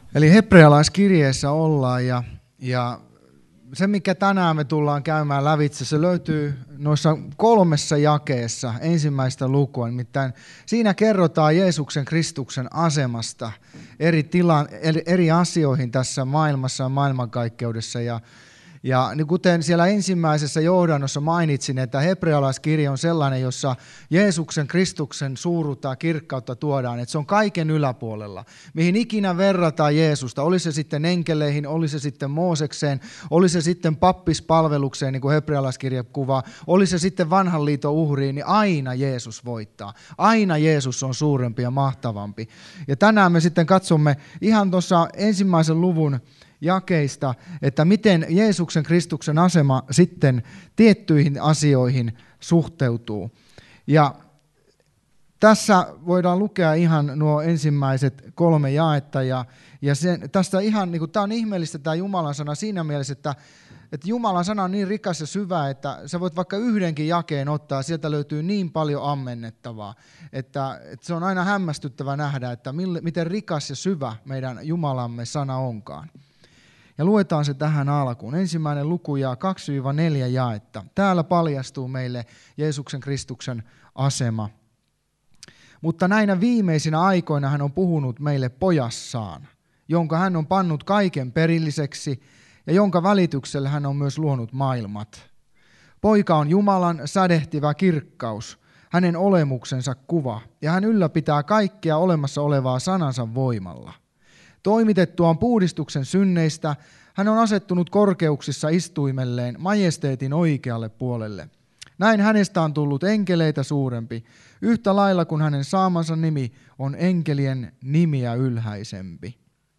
Eli hebrealaiskirjeessä ollaan ja se, mikä tänään me tullaan käymään lävitse, se löytyy noissa 3 jakeessa ensimmäistä lukua. Nimittäin siinä kerrotaan Jeesuksen Kristuksen asemasta eri asioihin tässä maailmassa ja maailmankaikkeudessa. Ja niin kuten siellä ensimmäisessä johdannossa mainitsin, että hebrealaiskirje on sellainen, jossa Jeesuksen Kristuksen suuruutta ja kirkkautta tuodaan, että se on kaiken yläpuolella. Mihin ikinä verrataan Jeesusta, oli se sitten enkeleihin, oli se sitten Moosekseen, oli se sitten pappispalvelukseen, niin kuin hebrealaiskirje kuvaa, oli se sitten vanhan liiton uhriin, niin aina Jeesus voittaa. Aina Jeesus on suurempi ja mahtavampi. Ja tänään me sitten katsomme ihan tuossa ensimmäisen luvun jakeista, että miten Jeesuksen Kristuksen asema sitten tiettyihin asioihin suhteutuu. Ja tässä voidaan lukea ihan nuo ensimmäiset 3 jaetta, ja tästä ihan, niin kuin, tämä on ihmeellistä tämä Jumalan sana siinä mielessä, että Jumalan sana on niin rikas ja syvä, että sä voit vaikka yhdenkin jakeen ottaa, ja sieltä löytyy niin paljon ammennettavaa, että se on aina hämmästyttävä nähdä, että miten rikas ja syvä meidän Jumalamme sana onkaan. Ja luetaan se tähän alkuun. Ensimmäinen luku ja 2-4 jaetta. Täällä paljastuu meille Jeesuksen Kristuksen asema. Mutta näinä viimeisinä aikoina hän on puhunut meille pojassaan, jonka hän on pannut kaiken perilliseksi ja jonka välityksellä hän on myös luonut maailmat. Poika on Jumalan sädehtivä kirkkaus, hänen olemuksensa kuva, ja hän ylläpitää kaikkea olemassa olevaa sanansa voimalla. Toimitettuaan puhdistuksen synneistä, hän on asettunut korkeuksissa istuimelleen majesteetin oikealle puolelle. Näin hänestä on tullut enkeleitä suurempi, yhtä lailla kuin hänen saamansa nimi on enkelien nimiä ylhäisempi.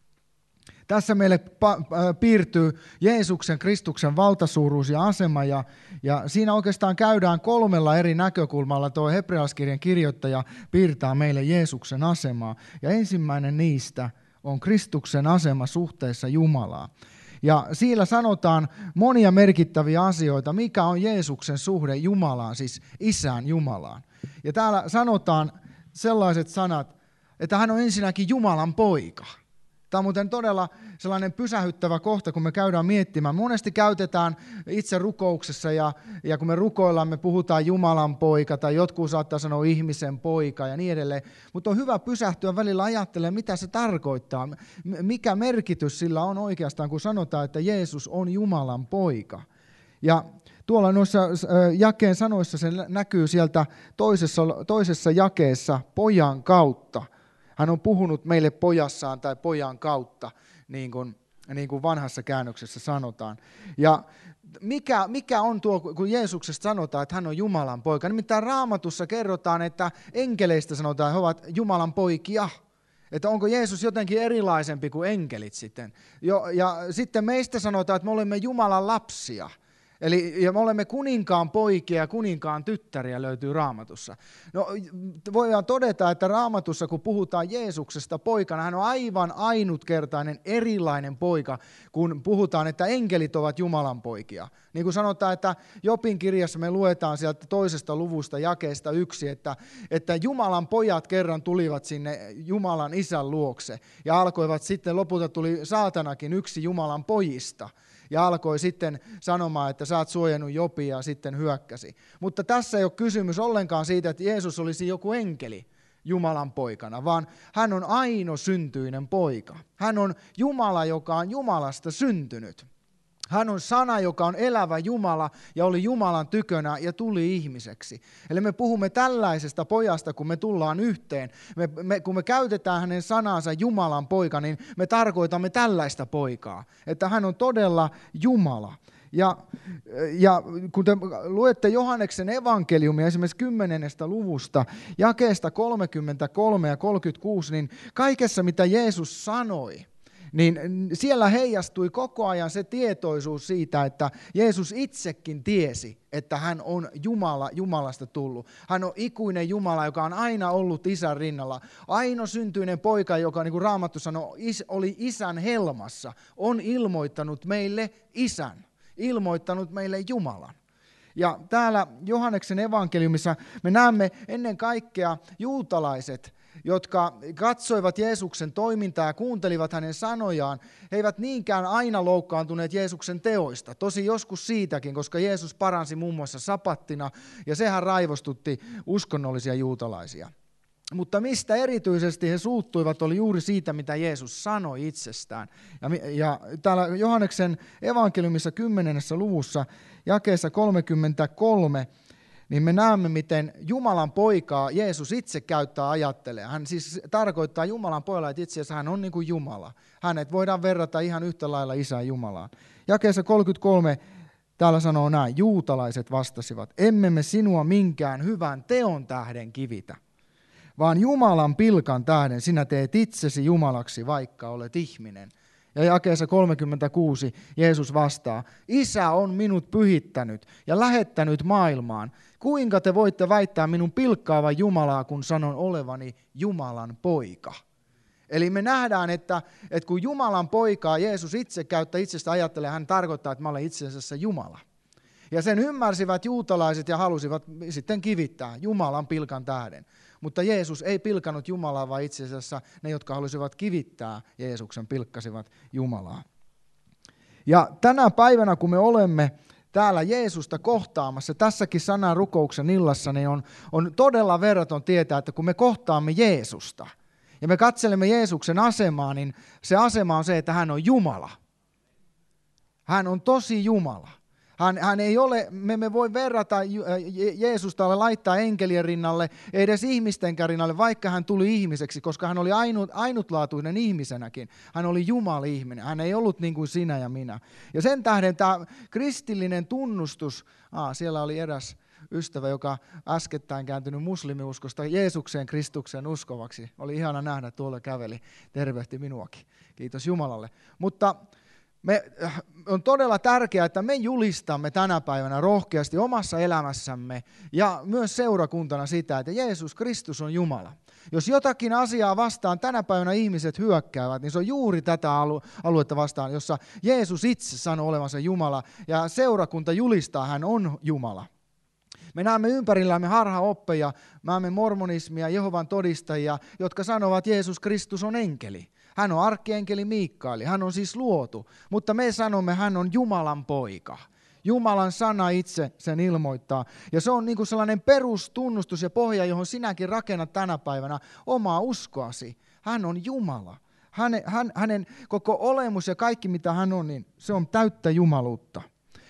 Tässä meille piirtyy Jeesuksen Kristuksen valtasuuruus ja asema, ja siinä oikeastaan käydään 3 eri näkökulmalla. Tuo hebrealaiskirjan kirjoittaja piirtää meille Jeesuksen asemaa, ja ensimmäinen niistä on Kristuksen asema suhteessa Jumalaan. Ja siellä sanotaan monia merkittäviä asioita, mikä on Jeesuksen suhde Jumalaan, siis Isään Jumalaan. Ja täällä sanotaan sellaiset sanat, että hän on ensinnäkin Jumalan poika. Tämä on muuten todella sellainen pysähyttävä kohta, kun me käydään miettimään. Monesti käytetään itse rukouksessa ja kun me rukoillaan, me puhutaan Jumalan poika tai jotkut saattaa sanoa ihmisen poika ja niin edelleen. Mutta on hyvä pysähtyä välillä ajattelemaan, mitä se tarkoittaa. Mikä merkitys sillä on oikeastaan, kun sanotaan, että Jeesus on Jumalan poika. Ja tuolla noissa jakeen sanoissa se näkyy sieltä toisessa jakeessa pojan kautta. Hän on puhunut meille pojassaan tai pojan kautta, niin kuin vanhassa käännöksessä sanotaan. Ja mikä on tuo, kun Jeesuksesta sanotaan, että hän on Jumalan poika? Nimittäin Raamatussa kerrotaan, että enkeleistä sanotaan, että he ovat Jumalan poikia. Että onko Jeesus jotenkin erilaisempi kuin enkelit sitten? Ja sitten meistä sanotaan, että me olemme Jumalan lapsia. Ja me olemme kuninkaan poikia ja kuninkaan tyttäriä löytyy Raamatussa. No, voidaan todeta, että Raamatussa kun puhutaan Jeesuksesta poikana, hän on aivan ainutkertainen erilainen poika, kun puhutaan, että enkelit ovat Jumalan poikia. Niin kuin sanotaan, että Jobin kirjassa me luetaan sieltä 2. luvusta jakeesta 1, että Jumalan pojat kerran tulivat sinne Jumalan isän luokse ja alkoivat sitten, lopulta tuli saatanakin yksi Jumalan pojista. Ja alkoi sitten sanomaan, että sä oot suojannut Jobia ja sitten hyökkäsi. Mutta tässä ei ole kysymys ollenkaan siitä, että Jeesus olisi joku enkeli Jumalan poikana, vaan hän on ainosyntyinen poika. Hän on Jumala, joka on Jumalasta syntynyt. Hän on sana, joka on elävä Jumala ja oli Jumalan tykönä ja tuli ihmiseksi. Eli me puhumme tällaisesta pojasta, kun me tullaan yhteen. Kun me käytetään hänen sanansa Jumalan poika, niin me tarkoitamme tällaista poikaa. Että hän on todella Jumala. Ja kun te luette Johanneksen evankeliumia esimerkiksi 10. luvusta, jakeesta 33 ja 36, niin kaikessa mitä Jeesus sanoi, niin siellä heijastui koko ajan se tietoisuus siitä, että Jeesus itsekin tiesi, että hän on Jumala, Jumalasta tullut. Hän on ikuinen Jumala, joka on aina ollut isän rinnalla. Ainosyntyinen poika, joka niin kuin Raamattu sanoi, oli isän helmassa, on ilmoittanut meille isän, ilmoittanut meille Jumalan. Ja täällä Johanneksen evankeliumissa me näemme ennen kaikkea juutalaiset jotka katsoivat Jeesuksen toimintaa ja kuuntelivat hänen sanojaan, he eivät niinkään aina loukkaantuneet Jeesuksen teoista. Tosi joskus siitäkin, koska Jeesus paransi muun muassa sapattina, ja sehän raivostutti uskonnollisia juutalaisia. Mutta mistä erityisesti he suuttuivat oli juuri siitä, mitä Jeesus sanoi itsestään. Ja täällä Johanneksen evankeliumissa 10. luvussa, jakeessa 33, niin me näemme, miten Jumalan poikaa Jeesus itse käyttää ajattelee. Hän siis tarkoittaa Jumalan pojalla, että itse asiassa hän on niin kuin Jumala. Hänet voidaan verrata ihan yhtä lailla Isään Jumalaan. Jakeessa 33 täällä sanoo näin, juutalaiset vastasivat, emme me sinua minkään hyvän teon tähden kivitä, vaan Jumalan pilkan tähden sinä teet itsesi Jumalaksi, vaikka olet ihminen. Ja jakeessa 36 Jeesus vastaa, Isä on minut pyhittänyt ja lähettänyt maailmaan. Kuinka te voitte väittää minun pilkkaavan Jumalaa, kun sanon olevani Jumalan poika? Eli me nähdään, että kun Jumalan poikaa Jeesus itse käyttää itsestä ajattelee, hän tarkoittaa, että mä olen itse asiassa Jumala. Ja sen ymmärsivät juutalaiset ja halusivat sitten kivittää Jumalan pilkan tähden. Mutta Jeesus ei pilkannut Jumalaa, vaan itse asiassa ne, jotka halusivat kivittää Jeesuksen, pilkkasivat Jumalaa. Ja tänä päivänä, kun me olemme täällä Jeesusta kohtaamassa, tässäkin sanan rukouksen illassa, niin on todella verraton tietää, että kun me kohtaamme Jeesusta ja me katselemme Jeesuksen asemaa, niin se asema on se, että hän on Jumala. Hän on tosi Jumala. Hän ei ole, me emme voi verrata Jeesusta, laittaa enkelien rinnalle, ei edes ihmistenkään rinnalle, vaikka hän tuli ihmiseksi, koska hän oli ainutlaatuinen ihmisenäkin. Hän oli Jumala-ihminen, hän ei ollut niin kuin sinä ja minä. Ja sen tähden tämä kristillinen tunnustus, siellä oli eräs ystävä, joka äskettäin kääntynyt muslimiuskosta Jeesukseen Kristukseen uskovaksi. Oli ihana nähdä, tuolla käveli, tervehti minuakin. Kiitos Jumalalle. Mutta on todella tärkeää, että me julistamme tänä päivänä rohkeasti omassa elämässämme ja myös seurakuntana sitä, että Jeesus Kristus on Jumala. Jos jotakin asiaa vastaan tänä päivänä ihmiset hyökkäävät, niin se on juuri tätä aluetta vastaan, jossa Jeesus itse sanoo olevansa Jumala ja seurakunta julistaa, hän on Jumala. Me näemme ympärillämme harhaoppeja, näemme mormonismia, Jehovan todistajia, jotka sanovat, että Jeesus Kristus on enkeli. Hän on arkkienkeli Miikkaeli, hän on siis luotu, mutta me sanomme, hän on Jumalan poika. Jumalan sana itse sen ilmoittaa. Ja se on niin kuin sellainen perustunnustus ja pohja, johon sinäkin rakennat tänä päivänä omaa uskoasi. Hän on Jumala. Hänen koko olemus ja kaikki mitä hän on, niin se on täyttä jumaluutta.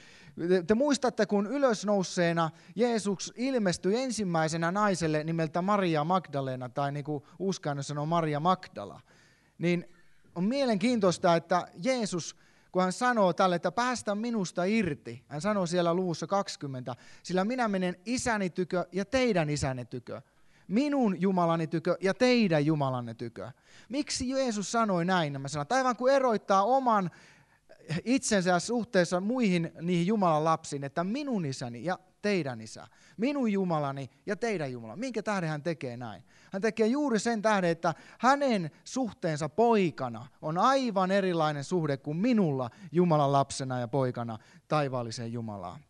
Te muistatte, kun ylösnouseena Jeesus ilmestyi ensimmäisenä naiselle nimeltä Maria Magdalena, tai niin kuin uuskäännös sanoo Maria Magdala. Niin on mielenkiintoista, että Jeesus, kun hän sanoo tälle, että päästä minusta irti, hän sanoo siellä luvussa 20, sillä minä menen isäni tykö ja teidän isänne tykö, minun Jumalani tykö ja teidän Jumalanne tykö. Miksi Jeesus sanoi näin nämä sanat? Aivan kuin eroittaa oman itsensä suhteessa muihin niihin Jumalan lapsiin, että minun isäni ja teidän isä, minun Jumalani ja teidän Jumala. Minkä tähden hän tekee näin? Hän tekee juuri sen tähden, että hänen suhteensa poikana on aivan erilainen suhde kuin minulla Jumalan lapsena ja poikana taivaalliseen Jumalaan.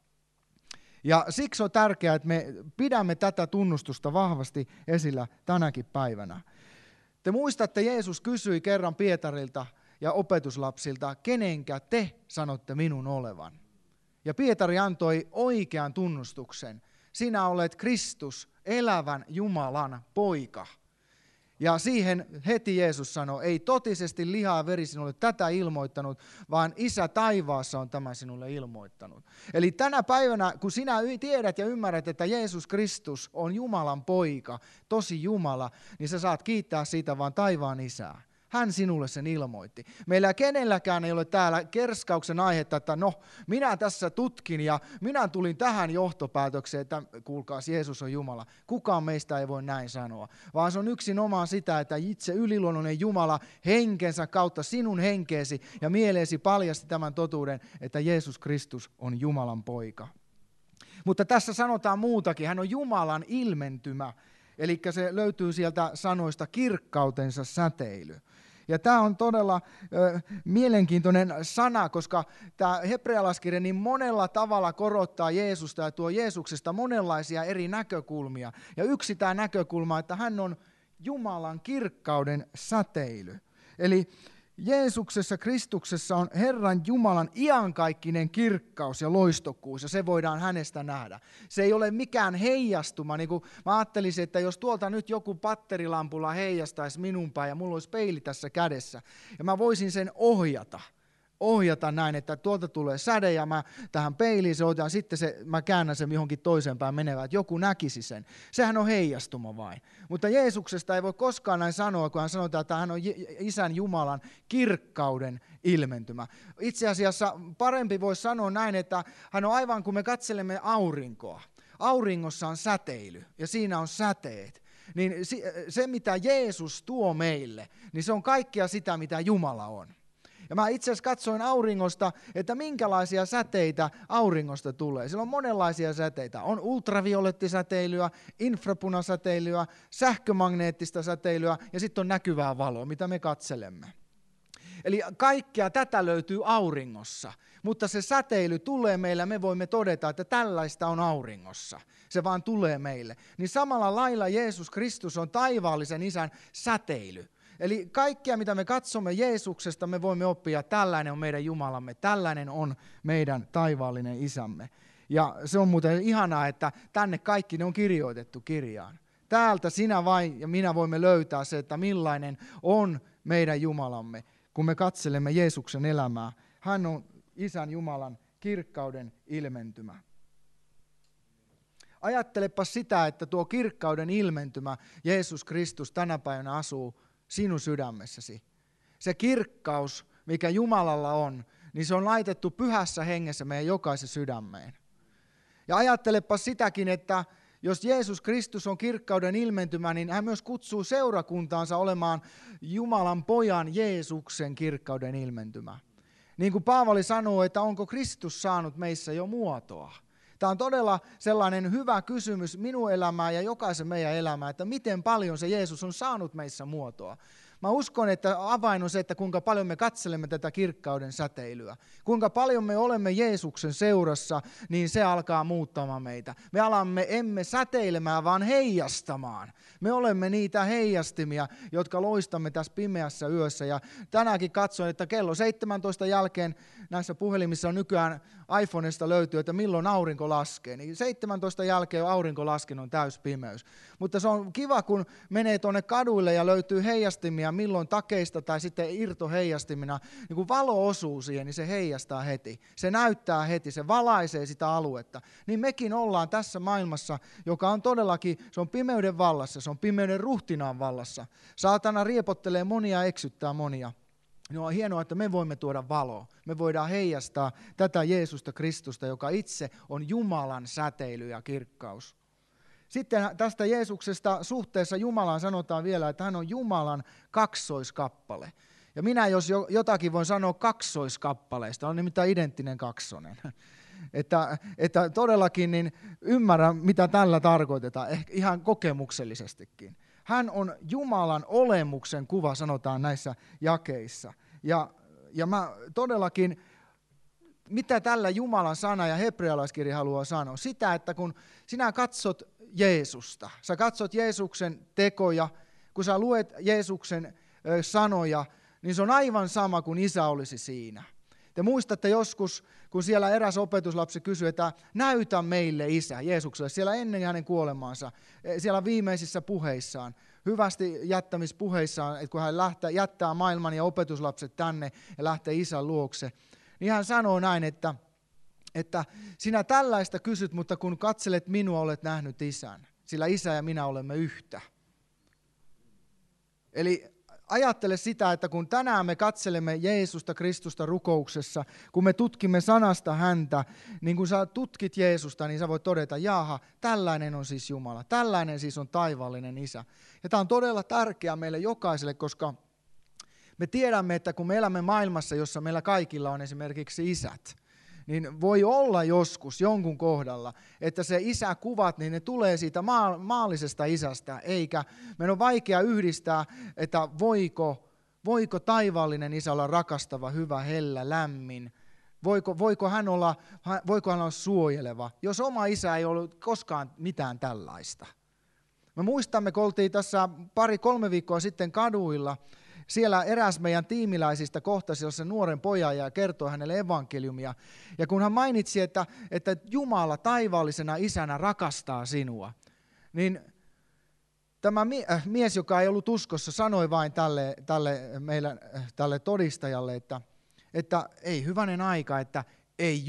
Ja siksi on tärkeää, että me pidämme tätä tunnustusta vahvasti esillä tänäkin päivänä. Te muistatte, Jeesus kysyi kerran Pietarilta ja opetuslapsilta, kenenkä te sanotte minun olevan? Ja Pietari antoi oikean tunnustuksen. Sinä olet Kristus, elävän Jumalan poika. Ja siihen heti Jeesus sanoi, ei totisesti liha ja veri sinulle tätä ilmoittanut, vaan Isä taivaassa on tämä sinulle ilmoittanut. Eli tänä päivänä, kun sinä tiedät ja ymmärrät, että Jeesus Kristus on Jumalan poika, tosi Jumala, niin sä saat kiittää siitä vaan taivaan Isää. Hän sinulle sen ilmoitti. Meillä kenelläkään ei ole täällä kerskauksen aihetta, että no, minä tässä tutkin ja minä tulin tähän johtopäätökseen, että kuulkaas, Jeesus on Jumala. Kukaan meistä ei voi näin sanoa, vaan se on yksinomaan sitä, että itse yliluonnollinen Jumala henkensä kautta sinun henkeesi ja mieleesi paljasti tämän totuuden, että Jeesus Kristus on Jumalan poika. Mutta tässä sanotaan muutakin, hän on Jumalan ilmentymä, eli se löytyy sieltä sanoista kirkkautensa säteily. Ja tämä on todella mielenkiintoinen sana, koska tämä hebrealaiskirja niin monella tavalla korottaa Jeesusta ja tuo Jeesuksesta monenlaisia eri näkökulmia. Ja yksi tämä näkökulma, että hän on Jumalan kirkkauden säteily. Eli Jeesuksessa, Kristuksessa on Herran Jumalan iankaikkinen kirkkaus ja loistokkuus, ja se voidaan hänestä nähdä. Se ei ole mikään heijastuma, niin kuin mä ajattelisin, että jos tuolta nyt joku patterilampulla heijastaisi minun päin, ja mulla olisi peili tässä kädessä, ja mä voisin sen ohjata näin, että tuolta tulee säde ja mä tähän peiliin se otan, sitten mä käännän sen johonkin toiseen päin menevään, että joku näkisi sen. Sehän on heijastuma vain. Mutta Jeesuksesta ei voi koskaan näin sanoa, kun hän sanotaan, että hän on Isän Jumalan kirkkauden ilmentymä. Itse asiassa parempi voisi sanoa näin, että hän on aivan kuin me katselemme aurinkoa. Auringossa on säteily ja siinä on säteet. Niin se, mitä Jeesus tuo meille, niin se on kaikkea sitä, mitä Jumala on. Ja mä itse asiassa katsoin auringosta, että minkälaisia säteitä auringosta tulee. Siellä on monenlaisia säteitä. On ultraviolettisäteilyä, infrapunasäteilyä, sähkömagneettista säteilyä ja sitten on näkyvää valoa, mitä me katselemme. Eli kaikkea tätä löytyy auringossa, mutta se säteily tulee meille, me voimme todeta, että tällaista on auringossa. Se vaan tulee meille. Niin samalla lailla Jeesus Kristus on taivaallisen Isän säteily. Eli kaikkea, mitä me katsomme Jeesuksesta, me voimme oppia, tällainen on meidän Jumalamme, tällainen on meidän taivaallinen Isämme. Ja se on muuten ihanaa, että tänne kaikki ne on kirjoitettu kirjaan. Täältä sinä vain ja minä voimme löytää se, että millainen on meidän Jumalamme, kun me katselemme Jeesuksen elämää. Hän on Isän Jumalan kirkkauden ilmentymä. Ajattelepa sitä, että tuo kirkkauden ilmentymä, Jeesus Kristus, tänä päivänä asuu sinun sydämessäsi. Se kirkkaus, mikä Jumalalla on, niin se on laitettu pyhässä hengessä meidän jokaisen sydämeen. Ja ajattelepa sitäkin, että jos Jeesus Kristus on kirkkauden ilmentymä, niin hän myös kutsuu seurakuntaansa olemaan Jumalan pojan Jeesuksen kirkkauden ilmentymä. Niin kuin Paavali sanoo, että onko Kristus saanut meissä jo muotoa? Tämä on todella sellainen hyvä kysymys minun elämään ja jokaisen meidän elämään, että miten paljon se Jeesus on saanut meissä muotoa. Mä uskon, että avain on se, että kuinka paljon me katselemme tätä kirkkauden säteilyä. Kuinka paljon me olemme Jeesuksen seurassa, niin se alkaa muuttamaan meitä. Me alamme emme säteilemään, vaan heijastamaan. Me olemme niitä heijastimia, jotka loistamme tässä pimeässä yössä. Ja tänäänkin katsoin, että kello 17 jälkeen näissä puhelimissa on nykyään iPhoneista löytyy, että milloin aurinko laskee. Niin 17 jälkeen on aurinko laskenut, on täys pimeys. Mutta se on kiva, kun menee tuonne kaduille ja löytyy heijastimia, milloin takeista tai sitten irtoheijastimina, niin kun valo osuu siihen, niin se heijastaa heti. Se näyttää heti, se valaisee sitä aluetta. Niin mekin ollaan tässä maailmassa, joka on todellakin, se on pimeyden vallassa, se on pimeyden ruhtinaan vallassa. Saatana riepottelee monia, eksyttää monia. No on hienoa, että me voimme tuoda valoa. Me voidaan heijastaa tätä Jeesusta Kristusta, joka itse on Jumalan säteily ja kirkkaus. Sitten tästä Jeesuksesta suhteessa Jumalaan sanotaan vielä, että hän on Jumalan kaksoiskappale. Ja minä jos jotakin voin sanoa kaksoiskappaleista, on nimittäin identtinen kaksonen. Että todellakin niin ymmärrän, mitä tällä tarkoitetaan, ehkä ihan kokemuksellisestikin. Hän on Jumalan olemuksen kuva, sanotaan näissä jakeissa. Ja mä todellakin, mitä tällä Jumalan sana ja hebrealaiskirja haluaa sanoa? Sitä, että kun sinä katsot Jeesusta, sä katsot Jeesuksen tekoja, kun sä luet Jeesuksen sanoja, niin se on aivan sama kuin Isä olisi siinä. Te muistatte joskus, kun siellä eräs opetuslapsi kysyi, että näytä meille Isä Jeesukselle, siellä ennen hänen kuolemaansa, siellä viimeisissä puheissaan, hyvästi jättämispuheissaan, että kun hän jättää maailman ja opetuslapset tänne ja lähtee Isän luokse, niin hän sanoo näin, että sinä tällaista kysyt, mutta kun katselet minua, olet nähnyt Isän, sillä Isä ja minä olemme yhtä. Eli ajattele sitä, että kun tänään me katselemme Jeesusta Kristusta rukouksessa, kun me tutkimme sanasta häntä, niin kun sä tutkit Jeesusta, niin sä voit todeta, jaaha, tällainen on siis Jumala, tällainen siis on taivaallinen Isä. Ja tämä on todella tärkeää meille jokaiselle, koska me tiedämme, että kun me elämme maailmassa, jossa meillä kaikilla on esimerkiksi isät, niin voi olla joskus jonkun kohdalla, että se isäkuvat, niin ne tulee siitä maallisesta isästä, eikä meidän on vaikea yhdistää, että voiko taivaallinen isä olla rakastava, hyvä, hellä, lämmin, voiko hän olla suojeleva, jos oma isä ei ollut koskaan mitään tällaista. Me muistamme, kun oltiin tässä 2-3 viikkoa sitten kaduilla, siellä eräs meidän tiimiläisistä kohtasi sellaisen nuoren pojan ja kertoi hänelle evankeliumia. Ja kun hän mainitsi, että Jumala taivaallisena isänä rakastaa sinua, niin tämä mies, joka ei ollut uskossa, sanoi vain tälle todistajalle, että ei hyvänen aika, että ei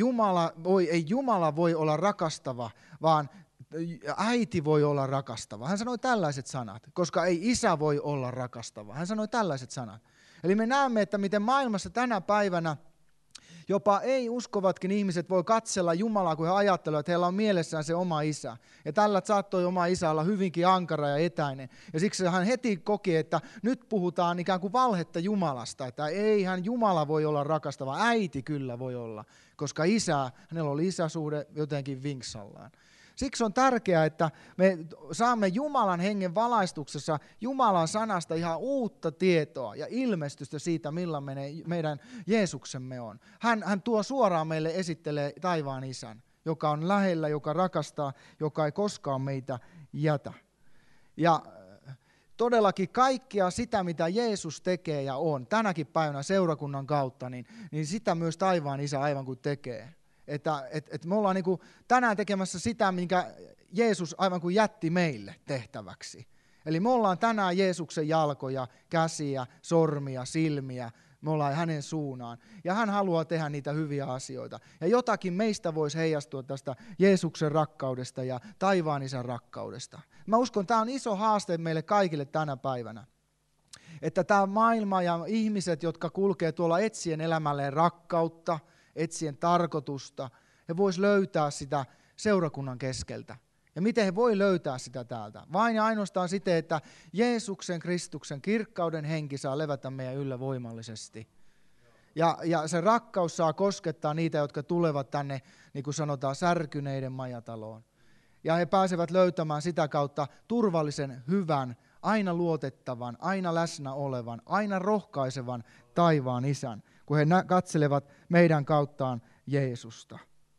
Jumala voi olla rakastava, vaan äiti voi olla rakastava. Hän sanoi tällaiset sanat, koska ei isä voi olla rakastava. Hän sanoi tällaiset sanat. Eli me näemme, että miten maailmassa tänä päivänä jopa ei-uskovatkin ihmiset voi katsella Jumalaa, kun he ajattelevat, että heillä on mielessään se oma isä. Ja tällä saattoi oma isä olla hyvinkin ankara ja etäinen. Ja siksi hän heti koki, että nyt puhutaan ikään kuin valhetta Jumalasta, että eihän Jumala voi olla rakastava, äiti kyllä voi olla, koska hänellä oli isäsuhde jotenkin vinksallaan. Siksi on tärkeää, että me saamme Jumalan hengen valaistuksessa Jumalan sanasta ihan uutta tietoa ja ilmestystä siitä, millainen meidän Jeesuksemme on. Hän tuo suoraan meille, esittelee taivaan isän, joka on lähellä, joka rakastaa, joka ei koskaan meitä jätä. Ja todellakin kaikkia sitä, mitä Jeesus tekee ja on, tänäkin päivänä seurakunnan kautta, niin sitä myös taivaan isä aivan kuin tekee. Että me ollaan niin kuin tänään tekemässä sitä, minkä Jeesus aivan kuin jätti meille tehtäväksi. Eli me ollaan tänään Jeesuksen jalkoja, käsiä, sormia, silmiä, me ollaan hänen suunaan. Ja hän haluaa tehdä niitä hyviä asioita. Ja jotakin meistä voisi heijastua tästä Jeesuksen rakkaudesta ja taivaan isän rakkaudesta. Mä uskon, että tämä on iso haaste meille kaikille tänä päivänä. Että tämä maailma ja ihmiset, jotka kulkee tuolla etsien elämälleen rakkautta, etsien tarkoitusta, he vois löytää sitä seurakunnan keskeltä. Ja miten he voi löytää sitä täältä? Vain ja ainoastaan siten, että Jeesuksen, Kristuksen, kirkkauden henki saa levätä meidän yllä voimallisesti. Ja se rakkaus saa koskettaa niitä, jotka tulevat tänne, niin kuin sanotaan, särkyneiden majataloon. Ja he pääsevät löytämään sitä kautta turvallisen, hyvän, aina luotettavan, aina läsnä olevan, aina rohkaisevan taivaan isän, kun he katselevat meidän kauttaan Jeesusta.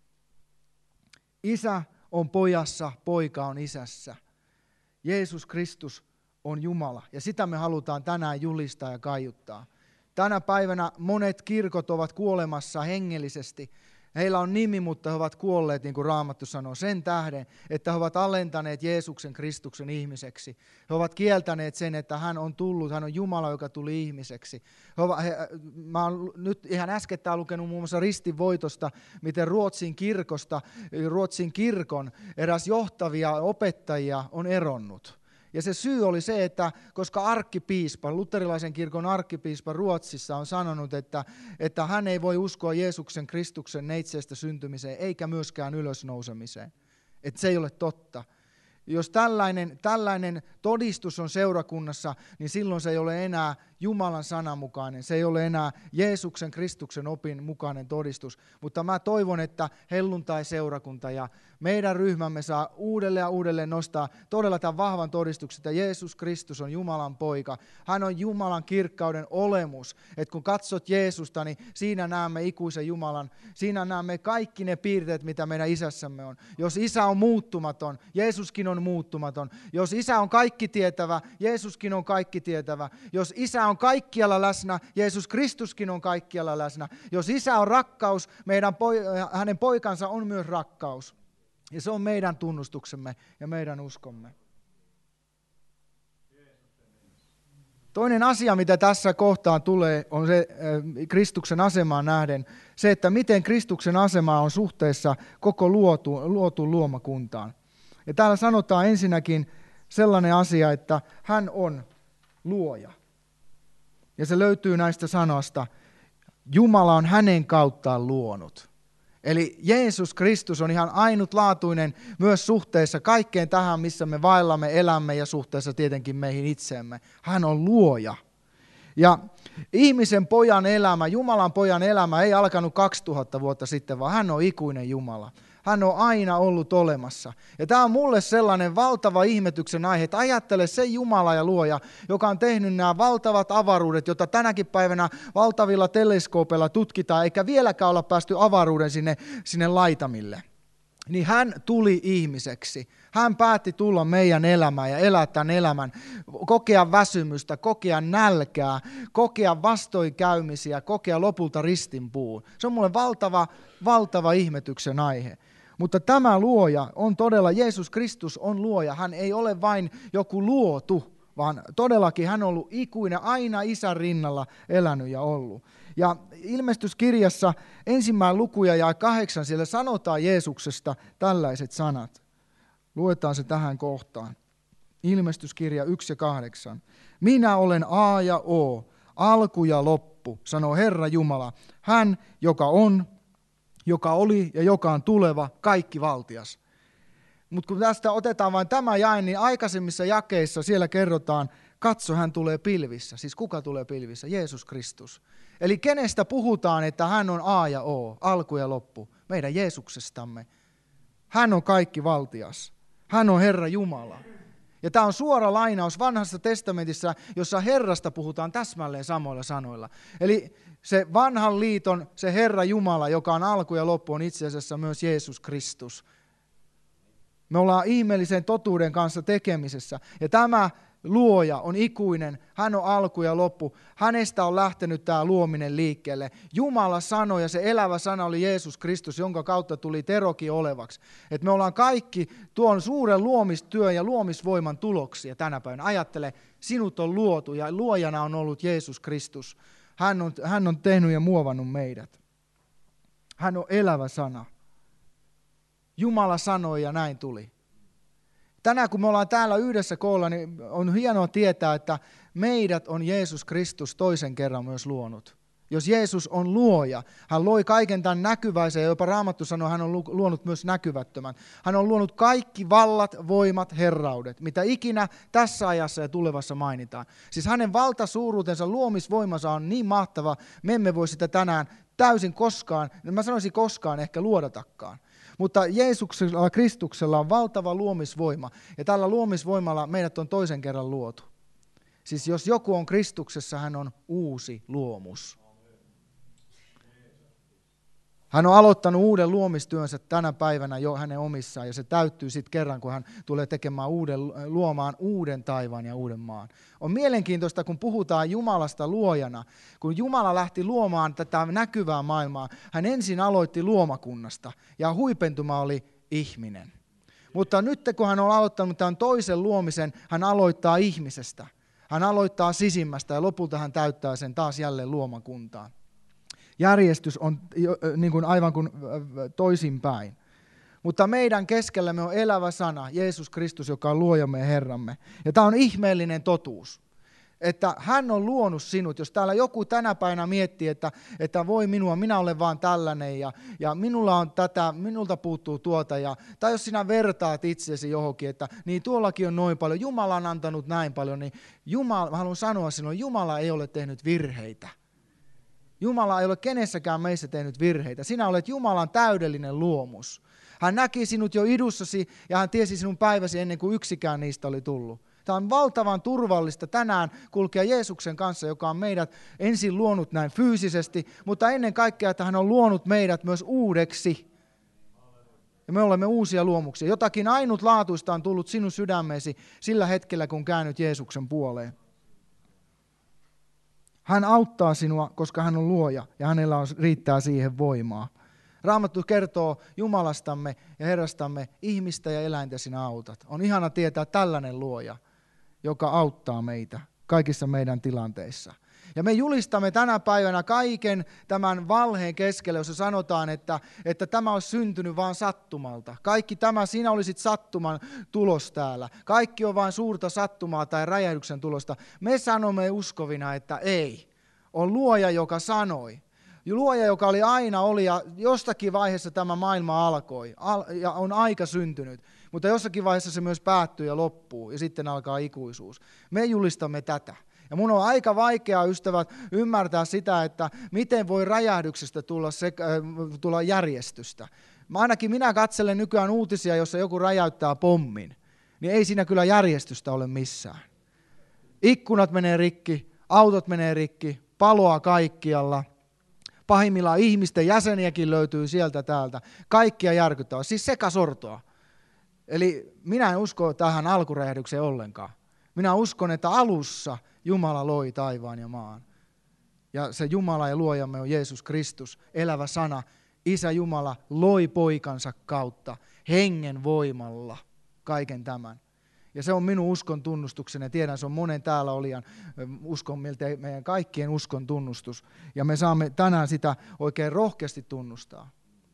Isä on pojassa, poika on isässä. Jeesus Kristus on Jumala ja sitä me halutaan tänään julistaa ja kaiuttaa. Tänä päivänä monet kirkot ovat kuolemassa hengellisesti. Heillä on nimi, mutta he ovat kuolleet, niin kuin Raamattu sanoo, sen tähden, että he ovat alentaneet Jeesuksen Kristuksen ihmiseksi. He ovat kieltäneet sen, että hän on tullut, hän on Jumala, joka tuli ihmiseksi. Mä oon nyt ihan äskettäin lukenut muun muassa ristinvoitosta, miten Ruotsin kirkon eräs johtavia opettajia on eronnut. Ja se syy oli se, että koska luterilaisen kirkon arkkipiispa Ruotsissa on sanonut, että hän ei voi uskoa Jeesuksen Kristuksen neitseestä syntymiseen eikä myöskään ylösnousemiseen. Että se ei ole totta. Jos tällainen todistus on seurakunnassa, niin silloin se ei ole enää Jumalan sanan mukainen, se ei ole enää Jeesuksen Kristuksen opin mukainen todistus. Mutta mä toivon, että helluntai-seurakunta ja meidän ryhmämme saa uudelleen nostaa todella tämän vahvan todistuksen, että Jeesus Kristus on Jumalan poika. Hän on Jumalan kirkkauden olemus. Että kun katsot Jeesusta, niin siinä näemme ikuisen Jumalan. Siinä näemme kaikki ne piirteet, mitä meidän isässämme on. Jos isä on muuttumaton, Jeesuskin on muuttumaton. Jos isä on kaikki tietävä, Jeesuskin on kaikki tietävä. Jos isä on kaikkialla läsnä, Jeesus Kristuskin on kaikkialla läsnä. Jos isä on rakkaus, hänen poikansa on myös rakkaus. Ja se on meidän tunnustuksemme ja meidän uskomme. Toinen asia, mitä tässä kohtaan tulee, on se Kristuksen asemaan nähden. Se, että miten Kristuksen asema on suhteessa koko luotuun luomakuntaan. Ja täällä sanotaan ensinnäkin sellainen asia, että hän on luoja. Ja se löytyy näistä sanoista. Jumala on hänen kauttaan luonut. Eli Jeesus Kristus on ihan ainutlaatuinen myös suhteessa kaikkeen tähän, missä me vaellamme, elämme ja suhteessa tietenkin meihin itseemme. Hän on luoja. Ja ihmisen pojan elämä, Jumalan pojan elämä ei alkanut 2000 vuotta sitten, vaan hän on ikuinen Jumala. Hän on aina ollut olemassa. Ja tämä on mulle sellainen valtava ihmetyksen aihe, että ajattele se Jumala ja luoja, joka on tehnyt nämä valtavat avaruudet, joita tänäkin päivänä valtavilla teleskoopeilla tutkitaan, eikä vieläkään olla päästy avaruuden sinne laitamille. niin hän tuli ihmiseksi. Hän päätti tulla meidän elämään ja elää tämän elämän, kokea väsymystä, kokea nälkää, kokea vastoinkäymisiä, kokea lopulta ristinpuun. Se on mulle valtava ihmetyksen aihe. Mutta tämä luoja on todella, Jeesus Kristus on luoja. Hän ei ole vain joku luotu, vaan todellakin hän on ollut ikuinen, aina Isän rinnalla elänyt ja ollut. Ja Ilmestyskirjassa 1. luku ja 8, siellä sanotaan Jeesuksesta tällaiset sanat. Luetaan se tähän kohtaan. Ilmestyskirja 1 ja 8. Minä olen A ja O, alku ja loppu, sanoo Herra Jumala. Hän, joka on, joka oli ja joka on tuleva, kaikki valtias. Mutta kun tästä otetaan vain tämä jae, niin aikaisemmissa jakeissa siellä kerrotaan, katso, hän tulee pilvissä. Siis kuka tulee pilvissä? Jeesus Kristus. Eli kenestä puhutaan, että hän on A ja O, alku ja loppu? Meidän Jeesuksestamme. Hän on kaikki valtias. Hän on Herra Jumala. Ja tämä on suora lainaus vanhassa testamentissa, jossa Herrasta puhutaan täsmälleen samoilla sanoilla. Eli se vanhan liiton, se Herra Jumala, joka on alku ja loppu, on itse asiassa myös Jeesus Kristus. Me ollaan ihmeellisen totuuden kanssa tekemisessä. Ja tämä luoja on ikuinen, hän on alku ja loppu. Hänestä on lähtenyt tämä luominen liikkeelle. Jumala sanoi, ja se elävä sana oli Jeesus Kristus, jonka kautta tuli terokin olevaksi. Että me ollaan kaikki tuon suuren luomistyön ja luomisvoiman tuloksia tänä päivänä. Ajattele, sinut on luotu ja luojana on ollut Jeesus Kristus. Hän on tehnyt ja muovannut meidät. Hän on elävä sana. Jumala sanoi ja näin tuli. Tänään kun me ollaan täällä yhdessä koolla, niin on hienoa tietää, että meidät on Jeesus Kristus toisen kerran myös luonut. Jos Jeesus on luoja, hän loi kaiken tämän näkyväisen ja jopa Raamattu sanoo, hän on luonut myös näkyvättömän. Hän on luonut kaikki vallat, voimat, herraudet, mitä ikinä tässä ajassa ja tulevassa mainitaan. Siis hänen valtasuuruutensa, luomisvoimansa on niin mahtava, me emme voi sitä tänään täysin koskaan, mä sanoisin koskaan ehkä luodatakaan. Mutta Jeesuksella, Kristuksella on valtava luomisvoima, ja tällä luomisvoimalla meidät on toisen kerran luotu. Siis jos joku on Kristuksessa, hän on uusi luomus. Hän on aloittanut uuden luomistyönsä tänä päivänä jo hänen omissaan, ja se täyttyy sitten kerran, kun hän tulee luomaan uuden taivaan ja uuden maan. On mielenkiintoista, kun puhutaan Jumalasta luojana. Kun Jumala lähti luomaan tätä näkyvää maailmaa, hän ensin aloitti luomakunnasta, ja huipentuma oli ihminen. Mutta nyt kun hän on aloittanut tämän toisen luomisen, hän aloittaa ihmisestä. Hän aloittaa sisimmästä, ja lopulta hän täyttää sen taas jälleen luomakuntaan. Järjestys on niin kuin aivan kuin toisinpäin. Mutta meidän keskellämme on elävä sana, Jeesus Kristus, joka on luojamme ja Herramme. Ja tämä on ihmeellinen totuus, että hän on luonut sinut. Jos täällä joku tänä päivänä miettii, että voi minä olen vaan tällainen ja minulla on tätä, minulta puuttuu tuota. Tai jos sinä vertaat itsesi johonkin, että niin tuollakin on noin paljon, Jumala on antanut näin paljon, niin mä haluan sanoa sinulle, Jumala ei ole tehnyt virheitä. Jumala ei ole kenessäkään meissä tehnyt virheitä. Sinä olet Jumalan täydellinen luomus. Hän näki sinut jo idussasi ja hän tiesi sinun päiväsi ennen kuin yksikään niistä oli tullut. Tämä on valtavan turvallista tänään kulkea Jeesuksen kanssa, joka on meidät ensin luonut näin fyysisesti, mutta ennen kaikkea, että hän on luonut meidät myös uudeksi. Ja me olemme uusia luomuksia. Jotakin ainutlaatuista on tullut sinun sydämeesi sillä hetkellä, kun käännyt Jeesuksen puoleen. Hän auttaa sinua, koska hän on luoja ja hänellä riittää siihen voimaa. Raamattu kertoo Jumalastamme ja Herrastamme, ihmistä ja eläintä sinä autat. On ihana tietää tällainen luoja, joka auttaa meitä kaikissa meidän tilanteissa. Ja me julistamme tänä päivänä kaiken tämän valheen keskelle, jossa sanotaan, että tämä on syntynyt vain sattumalta. Kaikki tämä, sinä olisit sattuman tulos täällä. Kaikki on vain suurta sattumaa tai räjähdyksen tulosta. Me sanomme uskovina, että ei. On luoja, joka sanoi. Luoja, joka oli ja jostakin vaiheessa tämä maailma alkoi ja on aika syntynyt. Mutta jossakin vaiheessa se myös päättyy ja loppuu ja sitten alkaa ikuisuus. Me julistamme tätä. Ja mun on aika vaikeaa, ystävät, ymmärtää sitä, että miten voi räjähdyksestä tulla järjestystä. Ainakin minä katselen nykyään uutisia, jossa joku räjäyttää pommin, niin ei siinä kyllä järjestystä ole missään. Ikkunat menee rikki, autot menee rikki, paloa kaikkialla, pahimmillaan ihmisten jäseniäkin löytyy sieltä täältä. Kaikkia järkyttävää, siis sekasortoa. Eli minä en usko tähän alkuräjähdykseen ollenkaan. Minä uskon, että alussa Jumala loi taivaan ja maan. Ja se Jumala ja luojamme on Jeesus Kristus, elävä sana. Isä Jumala loi poikansa kautta, hengen voimalla, kaiken tämän. Ja se on minun uskon tunnustukseni, ja tiedän, se on monen täällä olijan uskon, miltei meidän kaikkien uskon tunnustus. Ja me saamme tänään sitä oikein rohkeasti tunnustaa.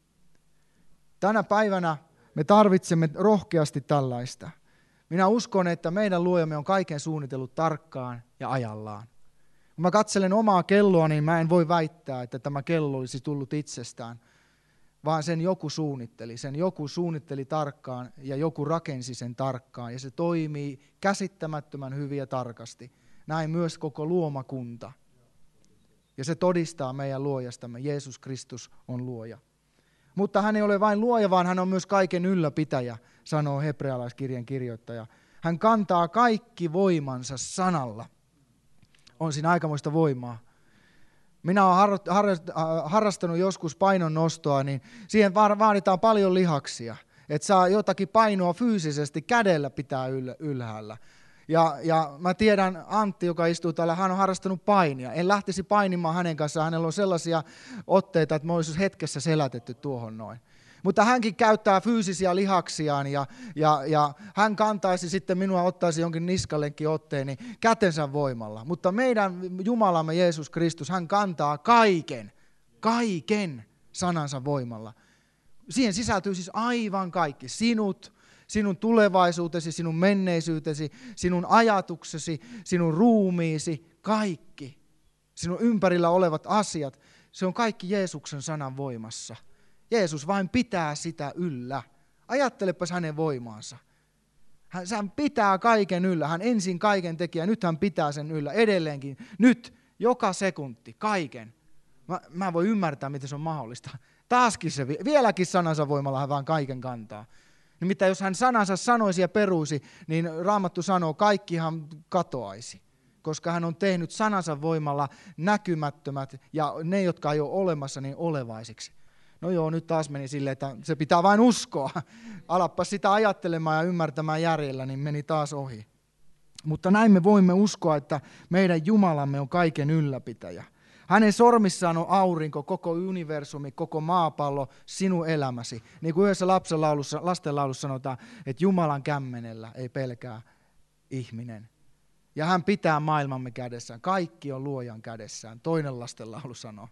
Tänä päivänä me tarvitsemme rohkeasti tällaista. Minä uskon, että meidän luojamme on kaiken suunnitellut tarkkaan ja ajallaan. Kun mä katselen omaa kelloa, niin mä en voi väittää, että tämä kello olisi tullut itsestään, vaan sen joku suunnitteli. Sen joku suunnitteli tarkkaan ja joku rakensi sen tarkkaan. Ja se toimii käsittämättömän hyvin ja tarkasti. Näin myös koko luomakunta. Ja se todistaa meidän luojastamme. Jeesus Kristus on luoja. Mutta hän ei ole vain luoja, vaan hän on myös kaiken ylläpitäjä, sanoo hebrealaiskirjan kirjoittaja. Hän kantaa kaikki voimansa sanalla. On siinä aikamoista voimaa. Minä olen harrastanut joskus painonnostoa, niin siihen vaaditaan paljon lihaksia. Että saa jotakin painoa fyysisesti kädellä pitää ylhäällä. Ja mä tiedän Antti, joka istuu täällä, hän on harrastanut painia. En lähtisi painimaan hänen kanssaan, hänellä on sellaisia otteita, että me olisi hetkessä selätetty tuohon noin. Mutta hänkin käyttää fyysisiä lihaksiaan ja hän kantaisi sitten minua, ottaisi jonkin niskallekin otteen kätensä voimalla. Mutta meidän Jumalamme Jeesus Kristus, hän kantaa kaiken sanansa voimalla. Siihen sisältyy siis aivan kaikki. Sinun tulevaisuutesi, sinun menneisyytesi, sinun ajatuksesi, sinun ruumiisi, kaikki. Sinun ympärillä olevat asiat, se on kaikki Jeesuksen sanan voimassa. Jeesus vain pitää sitä yllä. Ajattelepas hänen voimaansa. Hän pitää kaiken yllä. Hän ensin kaiken teki ja nyt hän pitää sen yllä edelleenkin. Nyt, joka sekunti, kaiken. Mä voin ymmärtää, miten se on mahdollista. Taaskin se, vieläkin sanansa voimalla hän vaan kaiken kantaa. Nimittäin jos hän sanansa sanoisi ja peruisi, niin Raamattu sanoo, kaikkihan katoaisi. Koska hän on tehnyt sanansa voimalla näkymättömät ja ne, jotka ei ole olemassa, niin olevaisiksi. No joo, nyt taas meni silleen, että se pitää vain uskoa. Alappa sitä ajattelemaan ja ymmärtämään järjellä, niin meni taas ohi. Mutta näin me voimme uskoa, että meidän Jumalamme on kaiken ylläpitäjä. Hänen sormissaan on aurinko, koko universumi, koko maapallo, sinun elämäsi. Niin kuin yhdessä lastenlaulussa sanotaan, että Jumalan kämmenellä ei pelkää ihminen. Ja hän pitää maailmamme kädessään. Kaikki on luojan kädessään. Toinen lastenlaulu sanoo.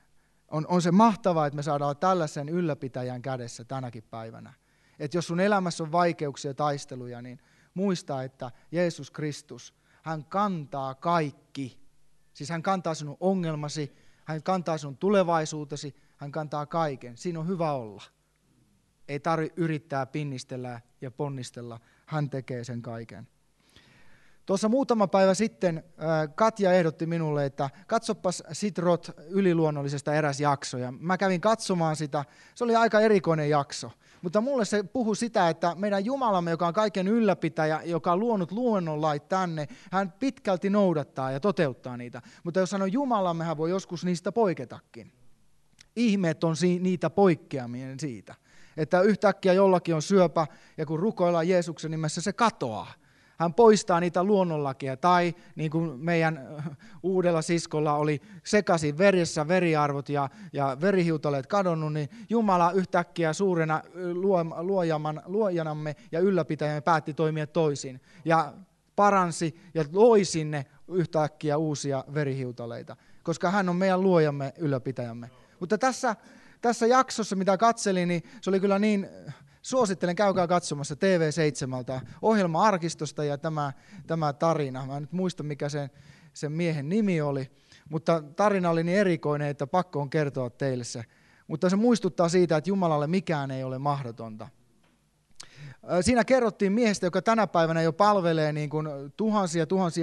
On se mahtavaa, että me saadaan tällaisen ylläpitäjän kädessä tänäkin päivänä. Että jos sun elämässä on vaikeuksia ja taisteluja, niin muista, että Jeesus Kristus, hän kantaa kaikki. Siis hän kantaa sinun ongelmasi, hän kantaa sinun tulevaisuutesi, hän kantaa kaiken. Siinä on hyvä olla. Ei tarvitse yrittää pinnistellä ja ponnistella, hän tekee sen kaiken. Tuossa muutama päivä sitten Katja ehdotti minulle, että katsopas Sitrot yliluonnollisesta eräs jakso. Ja mä kävin katsomaan sitä, se oli aika erikoinen jakso. Mutta mulle se puhui sitä, että meidän Jumalamme, joka on kaiken ylläpitäjä, joka on luonut luonnonlait tänne, hän pitkälti noudattaa ja toteuttaa niitä. Mutta jos hän on Jumalamme, hän voi joskus niistä poiketakin. Ihmeet on niitä poikkeamien siitä. Että yhtäkkiä jollakin on syöpä ja kun rukoillaan Jeesuksen nimessä, se katoaa. Hän poistaa niitä luonnonlakeja, tai niin kuin meidän uudella siskolla oli sekaisin veressä veriarvot ja verihiutaleet kadonnut, niin Jumala yhtäkkiä suurena luojanamme ja ylläpitäjämme päätti toimia toisin. Ja paransi ja loi sinne yhtäkkiä uusia verihiutaleita, koska hän on meidän luojamme, ylläpitäjämme. Mutta tässä jaksossa, mitä katselin, niin se oli kyllä niin... Suosittelen, käykää katsomassa TV7 ohjelma-arkistosta ja tämä tarina. Mä en nyt muista, mikä sen miehen nimi oli, mutta tarina oli niin erikoinen, että pakko on kertoa teille se. Mutta se muistuttaa siitä, että Jumalalle mikään ei ole mahdotonta. Siinä kerrottiin miehestä, joka tänä päivänä jo palvelee niin kuin tuhansia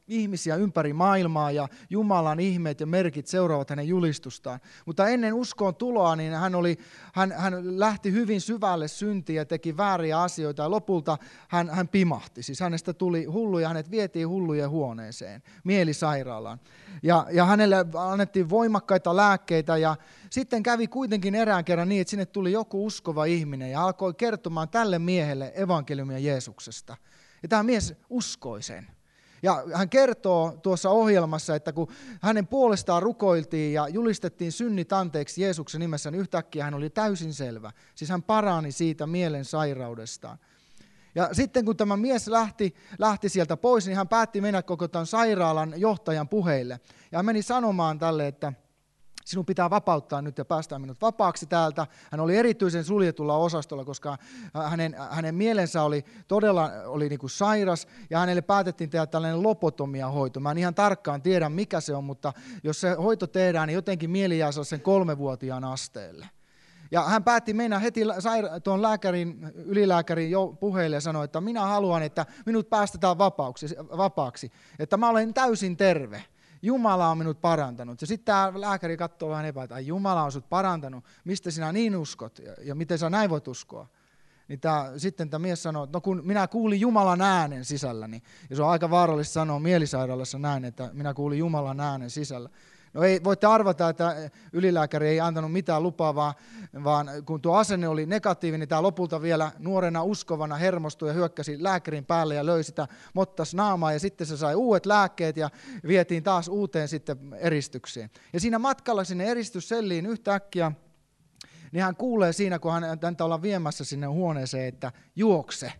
ihmisiä ympäri maailmaa ja Jumalan ihmeet ja merkit seuraavat hänen julistustaan. Mutta ennen uskoon tuloa niin hän lähti hyvin syvälle syntiin ja teki vääriä asioita ja lopulta hän pimahti. Siis hänestä tuli hullu ja hänet vietiin hullujen huoneeseen, mielisairaalaan. Ja hänelle annettiin voimakkaita lääkkeitä ja sitten kävi kuitenkin erään kerran niin, että sinne tuli joku uskova ihminen ja alkoi kertomaan tälle miehelle evankeliumia Jeesuksesta. Ja tämä mies uskoi sen. Ja hän kertoo tuossa ohjelmassa, että kun hänen puolestaan rukoiltiin ja julistettiin synnit anteeksi Jeesuksen nimessä, niin yhtäkkiä hän oli täysin selvä. Siis hän parani siitä mielen sairaudestaan. Ja sitten kun tämä mies lähti sieltä pois, niin hän päätti mennä koko tämän sairaalan johtajan puheille. Ja hän meni sanomaan tälle, että sinun pitää vapauttaa nyt ja päästää minut vapaaksi täältä. Hän oli erityisen suljetulla osastolla, koska hänen mielensä oli todella niin kuin sairas ja hänelle päätettiin tehdä tällainen lobotomia-hoito. Mä en ihan tarkkaan tiedä, mikä se on, mutta jos se hoito tehdään, niin jotenkin mieli jää sen 3-vuotiaan asteelle. Ja hän päätti mennä heti tuon ylilääkärin puheille ja sanoi, että minä haluan, että minut päästetään vapaaksi, että mä olen täysin terve. Jumala on minut parantanut. Ja sitten tämä lääkäri katsoo vähän että Jumala on sinut parantanut. Mistä sinä niin uskot ja miten sä näin voit uskoa? Niin sitten tämä mies sanoo, että no kun minä kuulin Jumalan äänen sisälläni. Ja se on aika vaarallista sanoa mielisairaalassa näin, että minä kuulin Jumalan äänen sisällä. No ei, voitte arvata, että ylilääkäri ei antanut mitään lupaa, vaan kun tuo asenne oli negatiivinen, tämä lopulta vielä nuorena uskovana hermostui ja hyökkäsi lääkärin päälle ja löi sitä mottas naamaa ja sitten se sai uudet lääkkeet ja vietiin taas uuteen sitten eristykseen. Ja siinä matkalla sinne eristysselliin yhtäkkiä, niin hän kuulee siinä, kun häntä ollaan viemässä sinne huoneeseen, että juokse.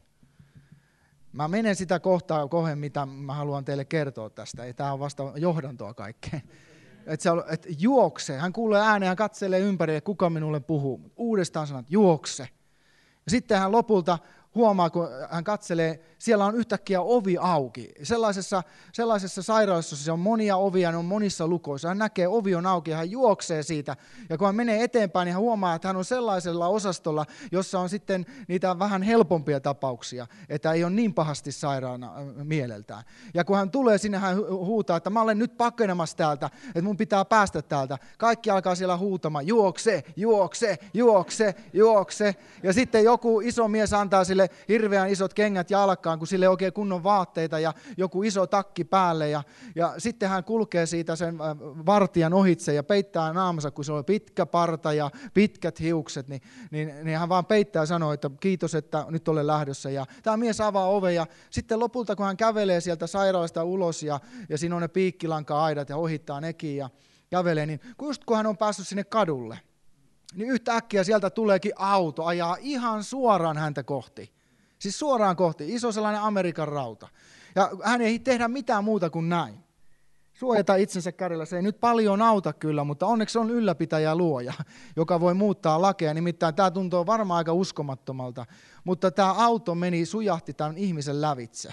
Mä menen sitä kohtaa mitä mä haluan teille kertoa tästä, ja tämä on vasta johdantoa kaikkeen. Että juokse. Hän kuulee ääneen, hän katselee ympärille, kuka minulle puhuu. Uudestaan sanoo, että juokse. Ja sitten hän lopulta huomaa, kun hän katselee, siellä on yhtäkkiä ovi auki. Sellaisessa sairaalassa se on monia ovia, ne on monissa lukoissa. Hän näkee, ovi on auki ja hän juoksee siitä. Ja kun hän menee eteenpäin, niin hän huomaa, että hän on sellaisella osastolla, jossa on sitten niitä vähän helpompia tapauksia, että ei ole niin pahasti sairaana mieleltään. Ja kun hän tulee sinne, hän huutaa, että mä olen nyt pakenemassa täältä, että mun pitää päästä täältä. Kaikki alkaa siellä huutamaan, juokse, juokse, juokse, juokse. Ja sitten joku iso mies antaa sille hirveän isot kengät jalkaan, kun sille ei oikein kunnon vaatteita ja joku iso takki päälle. Ja sitten hän kulkee siitä sen vartijan ohitse ja peittää naamansa, kun se on pitkä parta ja pitkät hiukset, niin hän vaan peittää ja sanoo, että kiitos, että nyt olen lähdössä. Ja tämä mies avaa oven ja sitten lopulta, kun hän kävelee sieltä sairaalasta ulos ja siinä on ne piikkilanka-aidat ja ohittaa nekin ja kävelee, niin just kun hän on päässyt sinne kadulle, niin yhtäkkiä sieltä tuleekin auto, ajaa ihan suoraan häntä kohti. Siis suoraan kohti, iso sellainen Amerikan rauta. Ja hän ei tehdä mitään muuta kuin näin. Suojata itsensä kädellä, se ei nyt paljon auta kyllä, mutta onneksi on ylläpitäjä luoja, joka voi muuttaa lakeja. Nimittäin tämä tuntuu varmaan aika uskomattomalta, mutta tämä auto sujahti tämän ihmisen lävitse.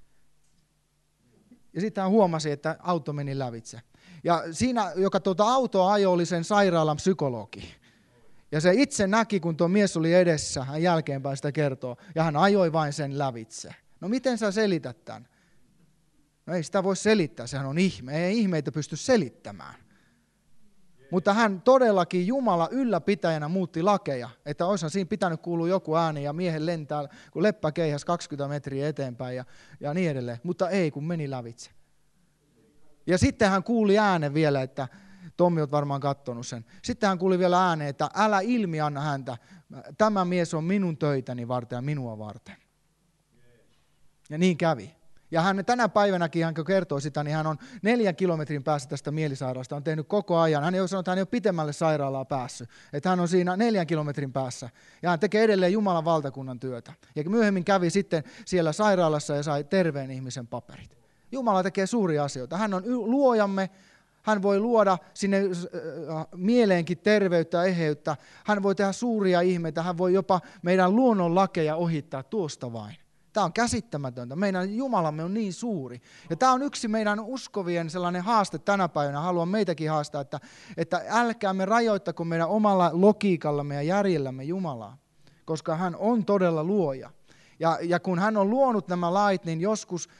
Ja sitten hän huomasi, että auto meni lävitse. Ja siinä, joka tuota autoa ajoi, oli sen sairaalan psykologi. Ja se itse näki, kun tuo mies oli edessä, hän jälkeenpäin sitä kertoo, ja hän ajoi vain sen lävitse. No miten sä selität tämän? No ei sitä voi selittää, sehän on ihme. Ei ihmeitä pysty selittämään. Mutta hän todellakin Jumala ylläpitäjänä muutti lakeja, että olisihan siinä pitänyt kuulua joku ääni ja miehen lentää, kun leppä keihäsi 20 metriä eteenpäin ja niin edelleen. Mutta ei, kun meni lävitse. Ja sitten hän kuuli äänen vielä, että Tommi on varmaan katsonut sen. Sitten hän kuuli vielä ääneen, että älä ilmianna häntä. Tämä mies on minun töitäni varten ja minua varten. Ja niin kävi. Ja hän tänä päivänäkin, hän kun kertoo sitä, niin hän on 4 kilometrin päässä tästä mielisairaalasta, on tehnyt koko ajan. Hän ei ole sanonut, että hän ei ole pitemmälle sairaalaa päässyt. Että hän on siinä 4 kilometrin päässä. Ja hän tekee edelleen Jumalan valtakunnan työtä. Ja myöhemmin kävi sitten siellä sairaalassa ja sai terveen ihmisen paperit. Jumala tekee suuria asioita. Hän on luojamme. Hän voi luoda sinne mieleenkin terveyttä ja eheyttä. Hän voi tehdä suuria ihmeitä. Hän voi jopa meidän luonnonlakeja ohittaa tuosta vain. Tämä on käsittämätöntä. Meidän Jumalamme on niin suuri. Ja tämä on yksi meidän uskovien sellainen haaste tänä päivänä. Haluan meitäkin haastaa, että älkäämme rajoittako meidän omalla logiikallamme ja järjellämme Jumalaa. Koska hän on todella luoja. Ja kun hän on luonut nämä lait, niin joskus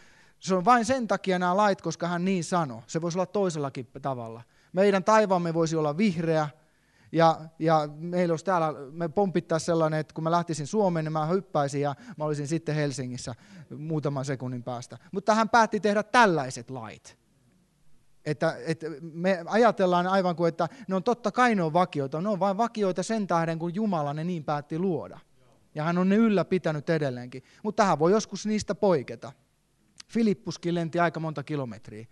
Se on vain sen takia nämä lait, koska hän niin sanoi. Se voisi olla toisellakin tavalla. Meidän taivaamme voisi olla vihreä, ja meillä olisi täällä, me pompittaisiin sellainen, että kun mä lähtisin Suomeen, niin mä hyppäisin ja mä olisin sitten Helsingissä muutaman sekunnin päästä. Mutta hän päätti tehdä tällaiset lait. Että me ajatellaan aivan kuin, että ne on totta kai ne on vakioita. Ne on vain vakioita sen tähden, kun Jumala ne niin päätti luoda. Ja hän on ne ylläpitänyt edelleenkin. Mutta tähän voi joskus niistä poiketa. Filippuskin lenti aika monta kilometriä.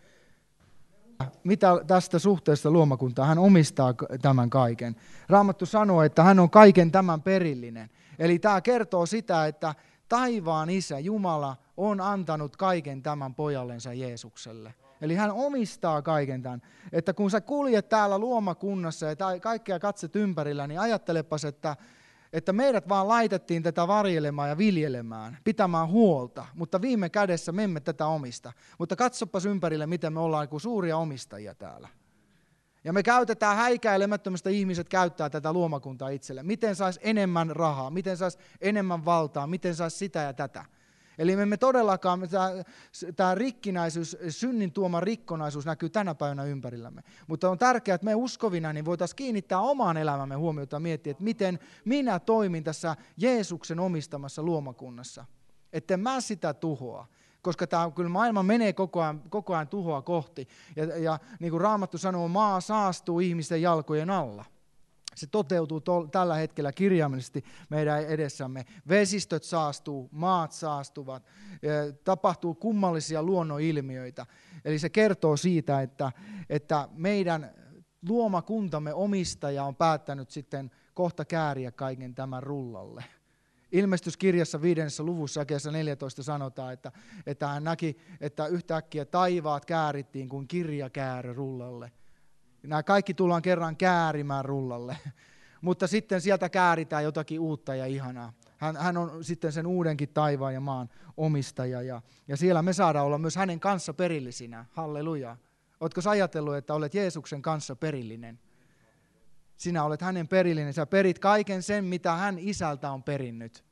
Mitä tästä suhteesta luomakuntaan? Hän omistaa tämän kaiken. Raamattu sanoo, että hän on kaiken tämän perillinen. Eli tämä kertoo sitä, että taivaan Isä, Jumala, on antanut kaiken tämän pojallensa Jeesukselle. Eli hän omistaa kaiken tämän. Että kun sä kuljet täällä luomakunnassa ja kaikkea katset ympärillä, niin ajattelepas, että meidät vaan laitettiin tätä varjelemaan ja viljelemään, pitämään huolta, mutta viime kädessä me emme tätä omista. Mutta katsopas ympärille, miten me ollaan kuin suuria omistajia täällä. Ja me käytetään häikäilemättömästä, ihmiset käyttää tätä luomakuntaa itselle. Miten saisi enemmän rahaa, miten saisi enemmän valtaa, miten saisi sitä ja tätä. Eli me emme todellakaan, tämä rikkinäisyys, synnin tuoma rikkonaisuus näkyy tänä päivänä ympärillämme. Mutta on tärkeää, että me uskovina niin voitaisiin kiinnittää omaan elämämme huomiota ja miettiä, että miten minä toimin tässä Jeesuksen omistamassa luomakunnassa. Että mä sitä tuhoa. Koska kyllä maailma menee koko ajan tuhoa kohti. Ja niin kuin Raamattu sanoo, maa saastuu ihmisten jalkojen alla. Se toteutuu tällä hetkellä kirjaimellisesti meidän edessämme. Vesistöt saastuu, maat saastuvat, tapahtuu kummallisia luonnonilmiöitä. Eli se kertoo siitä, että meidän luomakuntamme omistaja on päättänyt sitten kohta kääriä kaiken tämän rullalle. Ilmestyskirjassa 5. luvussa jakeessa 14 sanotaan, että hän näki, että yhtäkkiä taivaat käärittiin kuin kirjakäärö rullalle. Nämä kaikki tullaan kerran käärimään rullalle, mutta sitten sieltä kääritään jotakin uutta ja ihanaa. Hän on sitten sen uudenkin taivaan ja maan omistaja ja siellä me saadaan olla myös hänen kanssa perillisinä. Halleluja. Oletko sä ajatellut, että olet Jeesuksen kanssa perillinen? Sinä olet hänen perillinen. Sä perit kaiken sen, mitä hän isältä on perinnyt.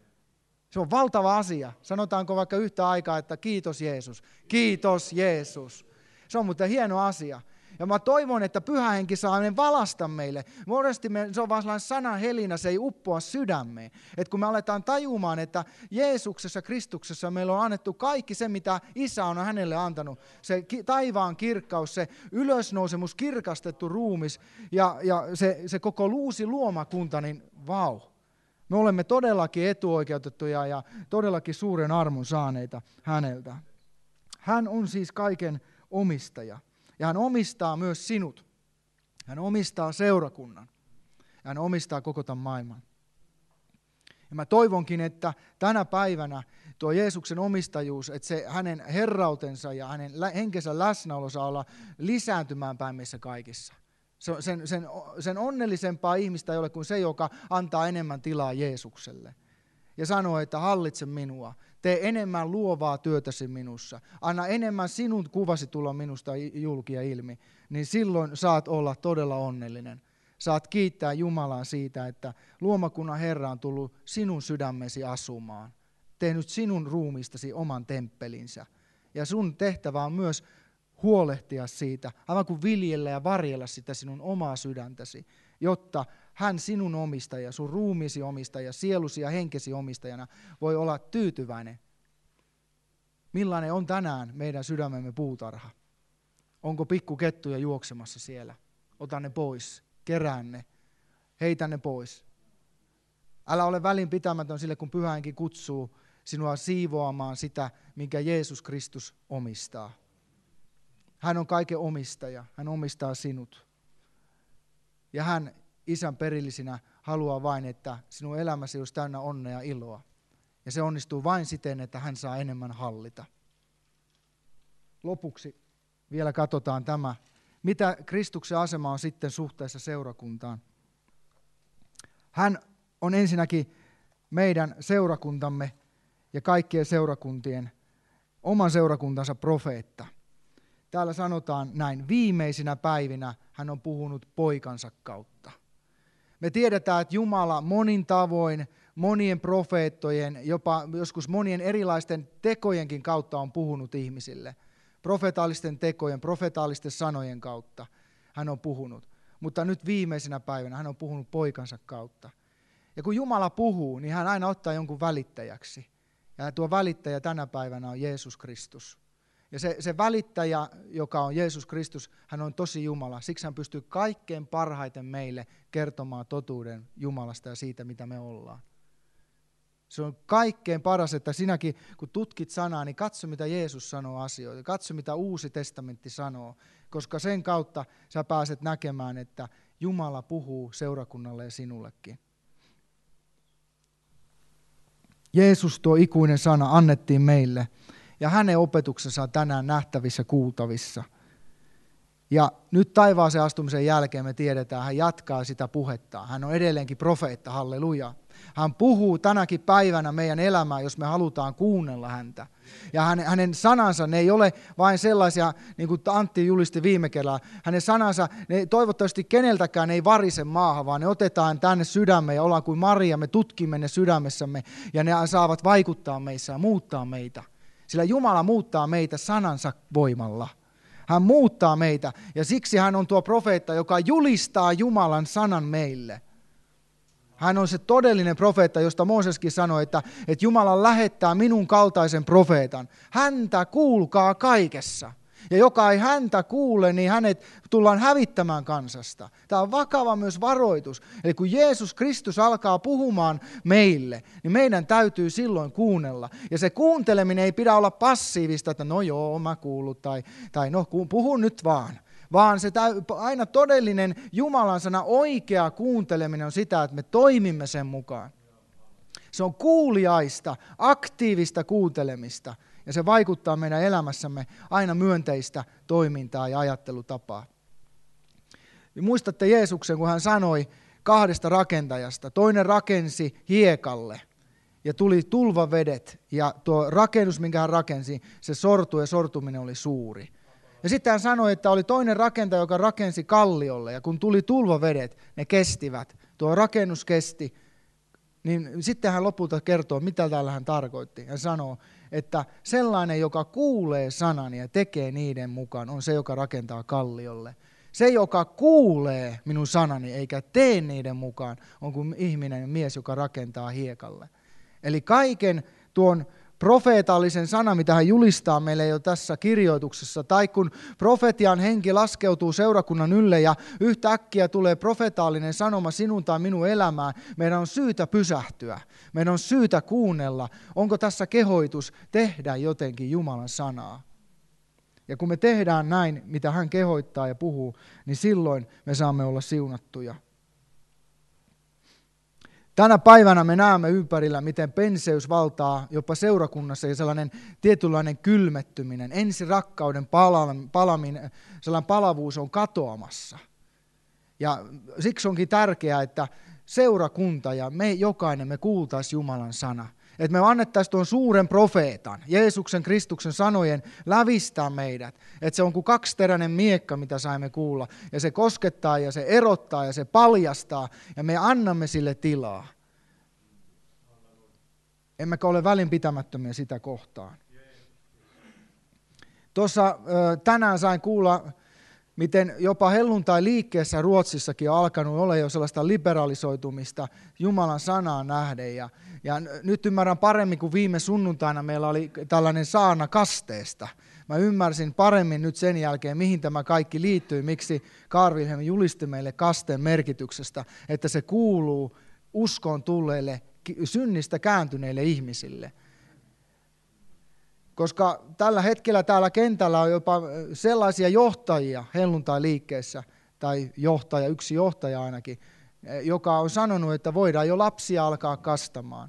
Se on valtava asia. Sanotaanko vaikka yhtä aikaa, että kiitos Jeesus. Kiitos Jeesus. Se on muuten hieno asia. Ja mä toivon, että Pyhä Henki saa ne valasta meille. Monesti se on vaan sellainen sanahelinä, se ei uppoa sydämeen. Että kun me aletaan tajumaan, että Jeesuksessa, Kristuksessa meillä on annettu kaikki se, mitä Isä on hänelle antanut. Se taivaan kirkkaus, se ylösnousemus, kirkastettu ruumis ja se koko uusi luomakunta, niin vau. Me olemme todellakin etuoikeutettuja ja todellakin suuren armon saaneita häneltä. Hän on siis kaiken omistaja. Ja hän omistaa myös sinut. Hän omistaa seurakunnan. Hän omistaa koko tämän maailman. Ja mä toivonkin, että tänä päivänä tuo Jeesuksen omistajuus, että se hänen herrautensa ja hänen henkensä läsnäolo saa olla lisääntymään päin meissä kaikissa. Sen onnellisempaa ihmistä ei ole kuin se, joka antaa enemmän tilaa Jeesukselle. Ja sanoo, että hallitse minua, tee enemmän luovaa työtäsi minussa, anna enemmän sinun kuvasi tulla minusta julki ja ilmi, niin silloin saat olla todella onnellinen. Saat kiittää Jumalaa siitä, että luomakunnan Herra on tullut sinun sydämesi asumaan, tehnyt sinun ruumiistasi oman temppelinsä. Ja sun tehtävä on myös huolehtia siitä, aivan kuin viljellä ja varjella sitä sinun omaa sydäntäsi, jotta hän sinun omistaja, sun ruumiisi omistaja, sielusi ja henkesi omistajana voi olla tyytyväinen. Millainen on tänään meidän sydämemme puutarha? Onko pikkukettuja juoksemassa siellä? Ota ne pois, kerää ne, heitä ne pois. Älä ole välinpitämätön sille, kun Pyhä Henki kutsuu sinua siivoamaan sitä, minkä Jeesus Kristus omistaa. Hän on kaiken omistaja, hän omistaa sinut. Ja hän Isän perillisinä haluaa vain, että sinun elämäsi olisi täynnä onnea ja iloa. Ja se onnistuu vain siten, että hän saa enemmän hallita. Lopuksi vielä katsotaan tämä, mitä Kristuksen asema on sitten suhteessa seurakuntaan. Hän on ensinnäkin meidän seurakuntamme ja kaikkien seurakuntien, oman seurakuntansa profeetta. Täällä sanotaan näin, viimeisinä päivinä hän on puhunut poikansa kautta. Me tiedetään, että Jumala monin tavoin monien profeettojen, jopa joskus monien erilaisten tekojenkin kautta on puhunut ihmisille. Profetaalisten tekojen, profetaalisten sanojen kautta hän on puhunut. Mutta nyt viimeisenä päivänä hän on puhunut poikansa kautta. Ja kun Jumala puhuu, niin hän aina ottaa jonkun välittäjäksi. Ja tuo välittäjä tänä päivänä on Jeesus Kristus. Ja se välittäjä, joka on Jeesus Kristus, hän on tosi Jumala. Siksi hän pystyy kaikkein parhaiten meille kertomaan totuuden Jumalasta ja siitä, mitä me ollaan. Se on kaikkein paras, että sinäkin, kun tutkit sanaa, niin katso, mitä Jeesus sanoo asioita. Katso, mitä Uusi testamentti sanoo, koska sen kautta sä pääset näkemään, että Jumala puhuu seurakunnalle ja sinullekin. Jeesus, tuo ikuinen sana, annettiin meille, ja hänen opetuksensa on tänään nähtävissä, kuultavissa. Ja nyt taivaaseen astumisen jälkeen me tiedetään, hän jatkaa sitä puhetta. Hän on edelleenkin profeetta, halleluja. Hän puhuu tänäkin päivänä meidän elämään, jos me halutaan kuunnella häntä. Ja hänen sanansa, ne ei ole vain sellaisia, niin kuin Antti julisti viime kerralla. Hänen sanansa, ne toivottavasti keneltäkään ei varise maahan, vaan ne otetaan tänne sydämeen ja ollaan kuin Maria, me tutkimme ne sydämessämme ja ne saavat vaikuttaa meissä ja muuttaa meitä. Sillä Jumala muuttaa meitä sanansa voimalla. Hän muuttaa meitä ja siksi hän on tuo profeetta, joka julistaa Jumalan sanan meille. Hän on se todellinen profeetta, josta Mooseskin sanoi, että Jumala lähettää minun kaltaisen profeetan. Häntä kuulkaa kaikessa. Ja joka ei häntä kuule, niin hänet tullaan hävittämään kansasta. Tämä on vakava myös varoitus. Eli kun Jeesus Kristus alkaa puhumaan meille, niin meidän täytyy silloin kuunnella. Ja se kuunteleminen ei pidä olla passiivista, että no joo, mä kuullut, tai no puhun nyt vaan. Vaan se aina todellinen Jumalan sana, oikea kuunteleminen on sitä, että me toimimme sen mukaan. Se on kuuliaista, aktiivista kuuntelemista. Ja se vaikuttaa meidän elämässämme aina myönteistä toimintaa ja ajattelutapaa. Ja muistatte Jeesuksen, kun hän sanoi 2 rakentajasta. Toinen rakensi hiekalle ja tuli tulvavedet. Ja tuo rakennus, minkä hän rakensi, se sortui ja sortuminen oli suuri. Ja sitten hän sanoi, että oli toinen rakentaja, joka rakensi kalliolle. Ja kun tuli tulvavedet, ne kestivät. Tuo rakennus kesti. Niin sitten hän lopulta kertoo, mitä täällä hän tarkoitti. Hän sanoo, että sellainen, joka kuulee sanani ja tekee niiden mukaan, on se, joka rakentaa kalliolle. Se, joka kuulee minun sanani eikä tee niiden mukaan, on kuin ihminen, mies, joka rakentaa hiekalle. Eli kaiken tuon profeetallisen sana, mitä hän julistaa meille jo tässä kirjoituksessa, tai kun profetian henki laskeutuu seurakunnan ylle ja yhtäkkiä tulee profeetallinen sanoma sinun tai minun elämään, meidän on syytä pysähtyä, meidän on syytä kuunnella, onko tässä kehoitus tehdä jotenkin Jumalan sanaa. Ja kun me tehdään näin, mitä hän kehoittaa ja puhuu, niin silloin me saamme olla siunattuja. Tänä päivänä me näemme ympärillä, miten penseys valtaa jopa seurakunnassa ja sellainen tietynlainen kylmettyminen, ensirakkauden palaminen, sellainen palavuus on katoamassa. Ja siksi onkin tärkeää, että seurakunta ja me jokainen me kuultaisiin Jumalan sana. Että me annettaisiin tuon suuren profeetan, Jeesuksen Kristuksen sanojen lävistää meidät. Että se on kuin kaksiteräinen miekka, mitä saimme kuulla. Ja se koskettaa ja se erottaa ja se paljastaa ja me annamme sille tilaa. Emmekä ole välinpitämättömiä sitä kohtaan. Tuossa tänään sain kuulla, miten jopa helluntai-liikkeessä Ruotsissakin on alkanut olla jo sellaista liberalisoitumista Jumalan sanaan nähden. Ja nyt ymmärrän paremmin, kuin viime sunnuntaina meillä oli tällainen saarna kasteesta. Mä ymmärsin paremmin nyt sen jälkeen, mihin tämä kaikki liittyy, miksi Carl Wilhelm julisti meille kasteen merkityksestä, että se kuuluu uskoon tulleille, synnistä kääntyneille ihmisille. Koska tällä hetkellä täällä kentällä on jopa sellaisia johtajia helluntai-liikkeessä, tai yksi johtaja ainakin, joka on sanonut, että voidaan jo lapsia alkaa kastamaan.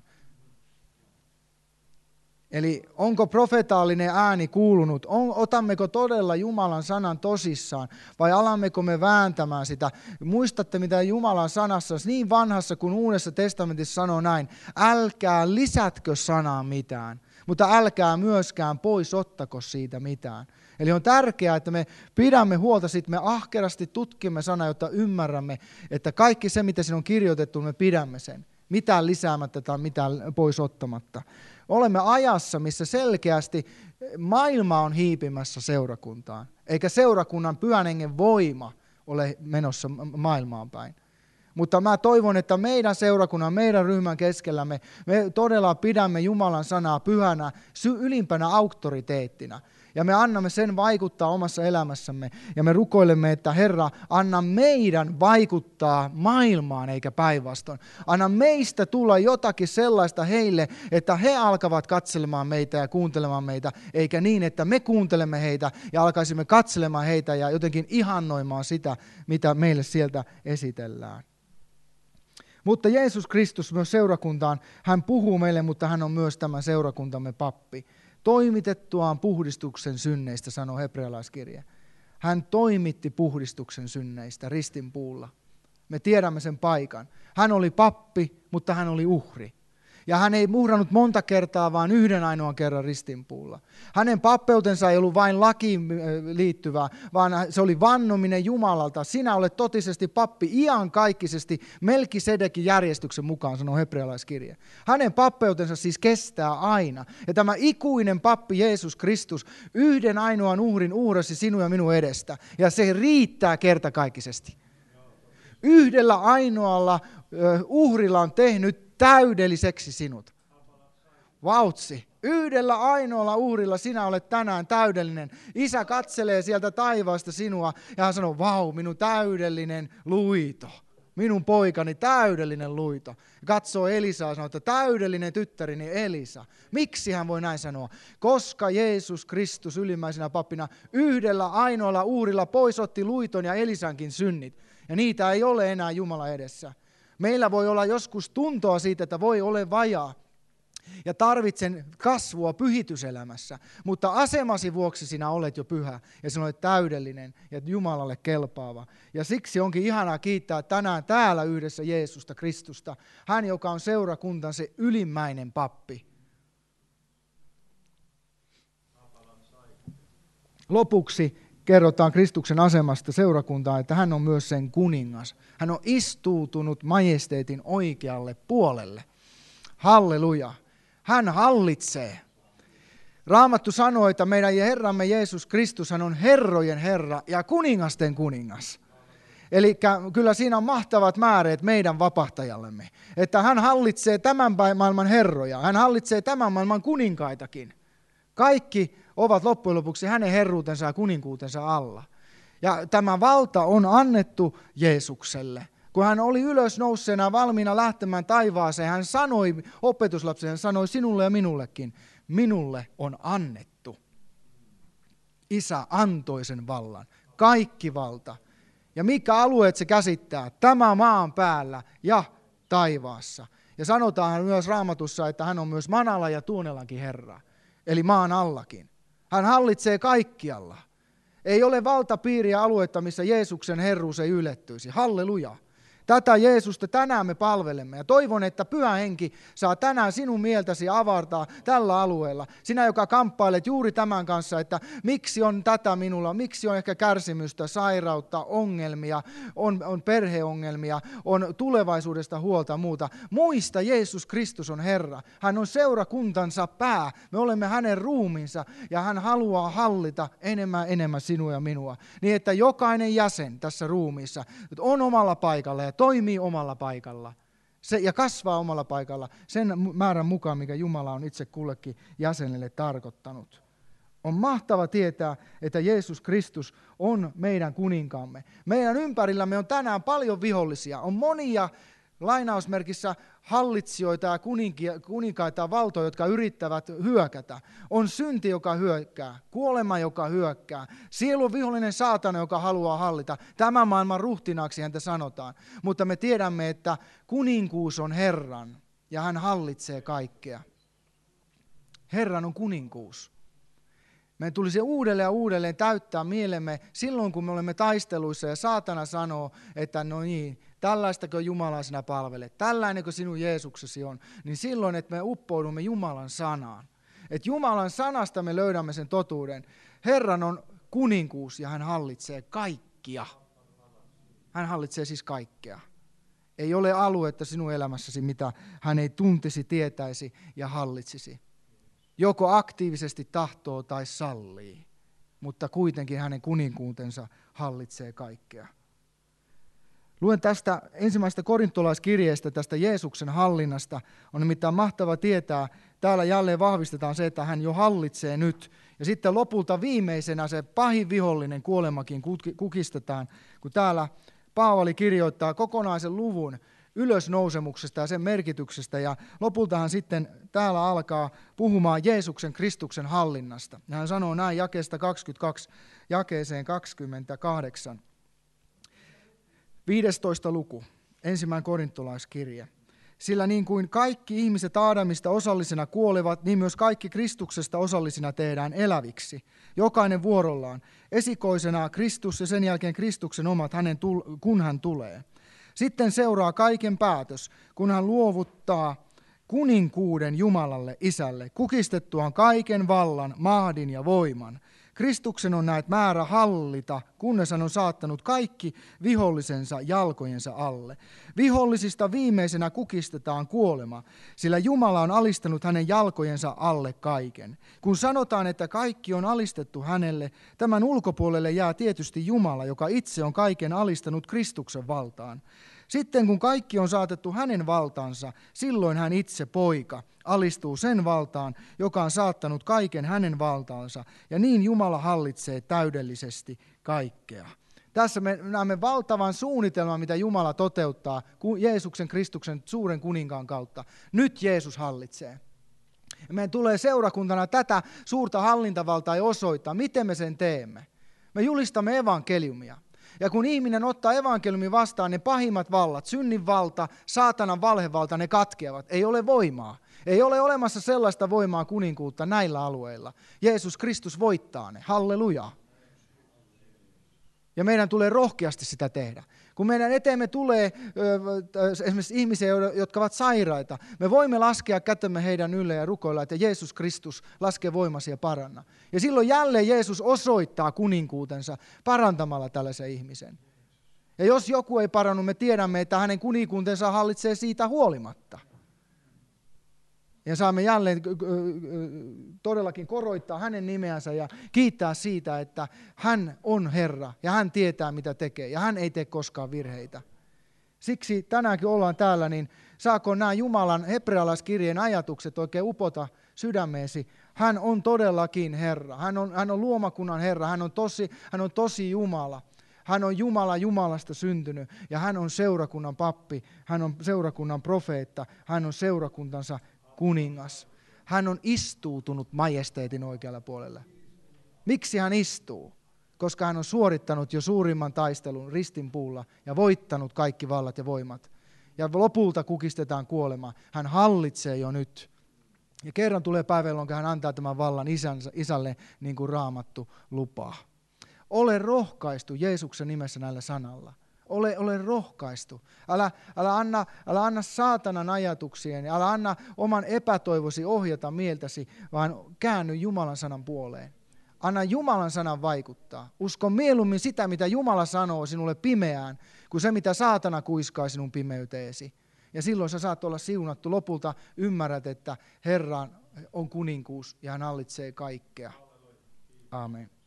Eli onko profetaalinen ääni kuulunut? Otammeko todella Jumalan sanan tosissaan vai alammeko me vääntämään sitä? Muistatte, mitä Jumalan sanassa niin vanhassa kuin Uudessa testamentissa sanoo näin. Älkää lisätkö sanaa mitään, mutta älkää myöskään pois ottako siitä mitään. Eli on tärkeää, että me pidämme huolta siitä, me ahkerasti tutkimme sanaa, jotta ymmärrämme, että kaikki se, mitä siinä on kirjoitettu, me pidämme sen. mitään lisäämättä tai mitään pois ottamatta. Olemme ajassa, missä selkeästi maailma on hiipimässä seurakuntaan, eikä seurakunnan pyhän hengen voima ole menossa maailmaan päin. Mutta mä toivon, että meidän seurakunnan, meidän ryhmän keskellä me todella pidämme Jumalan sanaa pyhänä, ylimpänä auktoriteettina. Ja me annamme sen vaikuttaa omassa elämässämme. Ja me rukoilemme, että Herra, anna meidän vaikuttaa maailmaan eikä päinvastoin. Anna meistä tulla jotakin sellaista heille, että he alkavat katselemaan meitä ja kuuntelemaan meitä, eikä niin, että me kuuntelemme heitä ja alkaisimme katselemaan heitä ja jotenkin ihannoimaan sitä, mitä meille sieltä esitellään. Mutta Jeesus Kristus myös seurakuntaan, hän puhuu meille, mutta hän on myös tämän seurakuntamme pappi. Toimitettuaan puhdistuksen synneistä, sanoo hebrealaiskirje. Hän toimitti puhdistuksen synneistä ristinpuulla. Me tiedämme sen paikan. Hän oli pappi, mutta hän oli uhri. Ja hän ei uhrannut monta kertaa, vaan yhden ainoan kerran ristinpuulla. Hänen pappeutensa ei ollut vain lakiin liittyvää, vaan se oli vannominen Jumalalta. Sinä olet totisesti pappi iankaikkisesti Melkisedekin järjestyksen mukaan, sanoo hebrealaiskirje. Hänen pappeutensa siis kestää aina. Ja tämä ikuinen pappi Jeesus Kristus yhden ainoan uhrin uhrasi sinun ja minun edestä. Ja se riittää kertakaikkisesti. Yhdellä ainoalla uhrilla on tehnyt täydelliseksi sinut. Vautsi. Yhdellä ainoalla uhrilla sinä olet tänään täydellinen. Isä katselee sieltä taivaasta sinua ja hän sanoo, vau, minun täydellinen luito. Minun poikani täydellinen luito. Katsoo Elisaa ja sanoo, että täydellinen tyttärini Elisa. Miksi hän voi näin sanoa? Koska Jeesus Kristus ylimmäisenä pappina yhdellä ainoalla uhrilla poisotti luiton ja Elisankin synnit. Ja niitä ei ole enää Jumala edessä. Meillä voi olla joskus tuntoa siitä, että voi olla vajaa ja tarvitsen kasvua pyhityselämässä, mutta asemasi vuoksi sinä olet jo pyhä ja sinä olet täydellinen ja Jumalalle kelpaava. Ja siksi onkin ihanaa kiittää tänään täällä yhdessä Jeesusta Kristusta, hän joka on seurakuntansa ylimmäinen pappi. Lopuksi kerrotaan Kristuksen asemasta seurakuntaan, että hän on myös sen kuningas. Hän on istuutunut majesteetin oikealle puolelle. Halleluja. Hän hallitsee. Raamattu sanoo, että meidän Herramme Jeesus Kristus hän on herrojen Herra ja kuningasten kuningas. Eli kyllä siinä on mahtavat määreet meidän vapahtajallemme. Että hän hallitsee tämän maailman herroja. Hän hallitsee tämän maailman kuninkaitakin. Kaikki ovat loppujen lopuksi hänen herruutensa ja kuninkuutensa alla. Ja tämä valta on annettu Jeesukselle. Kun hän oli ylösnouseena valmiina lähtemään taivaaseen, hän sanoi opetuslapsille, hän sanoi sinulle ja minullekin, minulle on annettu. Isä antoi sen vallan, kaikki valta. Ja mitkä alueet se käsittää? Tämä maan päällä ja taivaassa. Ja sanotaan myös Raamatussa, että hän on myös manalla ja tuonellakin Herra, eli maan allakin. Hän hallitsee kaikkialla. Ei ole valtapiiriä aluetta, missä Jeesuksen herruus ei ylettyisi. Halleluja. Tätä Jeesusta tänään me palvelemme ja toivon, että Pyhä Henki saa tänään sinun mieltäsi avartaa tällä alueella. Sinä, joka kamppailet juuri tämän kanssa, että miksi on tätä minulla, miksi on ehkä kärsimystä, sairautta, ongelmia, on perheongelmia, on tulevaisuudesta huolta muuta. Muista, Jeesus Kristus on Herra. Hän on seurakuntansa pää. Me olemme hänen ruumiinsa ja hän haluaa hallita enemmän sinua ja minua. Niin, että jokainen jäsen tässä ruumiissa on omalla paikalla ja toimii omalla paikalla ja kasvaa omalla paikalla sen määrän mukaan, mikä Jumala on itse kullekin jäsenelle tarkoittanut. On mahtava tietää, että Jeesus Kristus on meidän kuninkaamme. Meidän ympärillämme on tänään paljon vihollisia. On monia lainausmerkissä hallitsijoita ja kuninkaita ja valtoja, jotka yrittävät hyökätä. On synti, joka hyökkää, kuolema, joka hyökkää, sielun vihollinen saatana, joka haluaa hallita. Tämän maailman ruhtinaaksi häntä sanotaan. Mutta me tiedämme, että kuninkuus on Herran ja hän hallitsee kaikkea. Herran on kuninkuus. Meidän tulisi uudelleen ja uudelleen täyttää mielemme silloin, kun me olemme taisteluissa ja saatana sanoo, että no niin, tällaistako Jumalaa sinä palvelet, tällainenko sinun Jeesuksesi on, niin silloin, että me uppoudumme Jumalan sanaan. Että Jumalan sanasta me löydämme sen totuuden. Herran on kuninkuus ja hän hallitsee kaikkia. Hän hallitsee siis kaikkea. Ei ole aluetta sinun elämässäsi, mitä hän ei tuntisi, tietäisi ja hallitsisi. Joko aktiivisesti tahtoo tai sallii, mutta kuitenkin hänen kuninkuutensa hallitsee kaikkea. Luen tästä ensimmäisestä korintolaiskirjeestä, tästä Jeesuksen hallinnasta. On nimittäin mahtava tietää, täällä jälleen vahvistetaan se, että hän jo hallitsee nyt. Ja sitten lopulta viimeisenä se pahin vihollinen kuolemakin kukistetaan, kun täällä Paavali kirjoittaa kokonaisen luvun ylösnousemuksesta ja sen merkityksestä. Ja lopultahan sitten täällä alkaa puhumaan Jeesuksen Kristuksen hallinnasta. Ja hän sanoo näin jakeesta 22 jakeeseen 28. 15. luku, 1. korintolaiskirje. Sillä niin kuin kaikki ihmiset Aadamista osallisena kuolevat, niin myös kaikki Kristuksesta osallisina tehdään eläviksi. Jokainen vuorollaan. Esikoisena Kristus ja sen jälkeen Kristuksen omat, kun hän tulee. Sitten seuraa kaiken päätös, kun hän luovuttaa kuninkuuden Jumalalle Isälle, kukistettuaan kaiken vallan, mahdin ja voiman. Kristuksen on näet määrä hallita, kunnes hän on saattanut kaikki vihollisensa jalkojensa alle. Vihollisista viimeisenä kukistetaan kuolema, sillä Jumala on alistanut hänen jalkojensa alle kaiken. Kun sanotaan, että kaikki on alistettu hänelle, tämän ulkopuolelle jää tietysti Jumala, joka itse on kaiken alistanut Kristuksen valtaan. Sitten kun kaikki on saatettu hänen valtaansa, silloin hän itse poika alistuu sen valtaan, joka on saattanut kaiken hänen valtaansa, ja niin Jumala hallitsee täydellisesti kaikkea. Tässä me näemme valtavan suunnitelman, mitä Jumala toteuttaa Jeesuksen Kristuksen suuren kuninkaan kautta. Nyt Jeesus hallitsee. Ja meidän tulee seurakuntana tätä suurta hallintavaltaa osoittaa. Miten me sen teemme? Me julistamme evankeliumia. Ja kun ihminen ottaa evankeliumin vastaan, ne pahimmat vallat, synnin valta, saatanan valhevalta, ne katkeavat. Ei ole voimaa. Ei ole olemassa sellaista voimaa kuninkuutta näillä alueilla. Jeesus Kristus voittaa ne. Halleluja. Ja meidän tulee rohkeasti sitä tehdä. Kun meidän eteemme tulee esimerkiksi ihmisiä, jotka ovat sairaita, me voimme laskea kätemme heidän ylle ja rukoilla, että Jeesus Kristus laskee voimasi ja paranna. Ja silloin jälleen Jeesus osoittaa kuninkuutensa parantamalla tällaisen ihmisen. Ja jos joku ei parannu, me tiedämme, että hänen kuninkuutensa hallitsee siitä huolimatta. Ja saamme jälleen todellakin koroittaa hänen nimeänsä ja kiittää siitä, että hän on Herra ja hän tietää mitä tekee ja hän ei tee koskaan virheitä. Siksi tänäänkin ollaan täällä, niin saako nämä Jumalan hebrealaiskirjeen ajatukset oikein upota sydämeesi. Hän on todellakin Herra, hän on luomakunnan Herra, hän on tosi Jumala. Hän on Jumala Jumalasta syntynyt ja hän on seurakunnan pappi, hän on seurakunnan profeetta, hän on seurakuntansa kuningas. Hän on istuutunut majesteetin oikealla puolella. Miksi hän istuu? Koska hän on suorittanut jo suurimman taistelun ristinpuulla ja voittanut kaikki vallat ja voimat. Ja lopulta kukistetaan kuolema. Hän hallitsee jo nyt. Ja kerran tulee päivä, jolloin hän antaa tämän vallan isälle, niin kuin Raamattu lupaa. Ole rohkaistu Jeesuksen nimessä näillä sanalla. Ole rohkaistu. Älä anna saatanan ajatuksien, älä anna oman epätoivosi ohjata mieltäsi, vaan käänny Jumalan sanan puoleen. Anna Jumalan sanan vaikuttaa. Usko mieluummin sitä, mitä Jumala sanoo sinulle pimeään, kuin se, mitä saatana kuiskaa sinun pimeyteesi. Ja silloin sä saat olla siunattu. Lopulta ymmärrät, että Herra on kuninkuus ja hän hallitsee kaikkea. Aamen.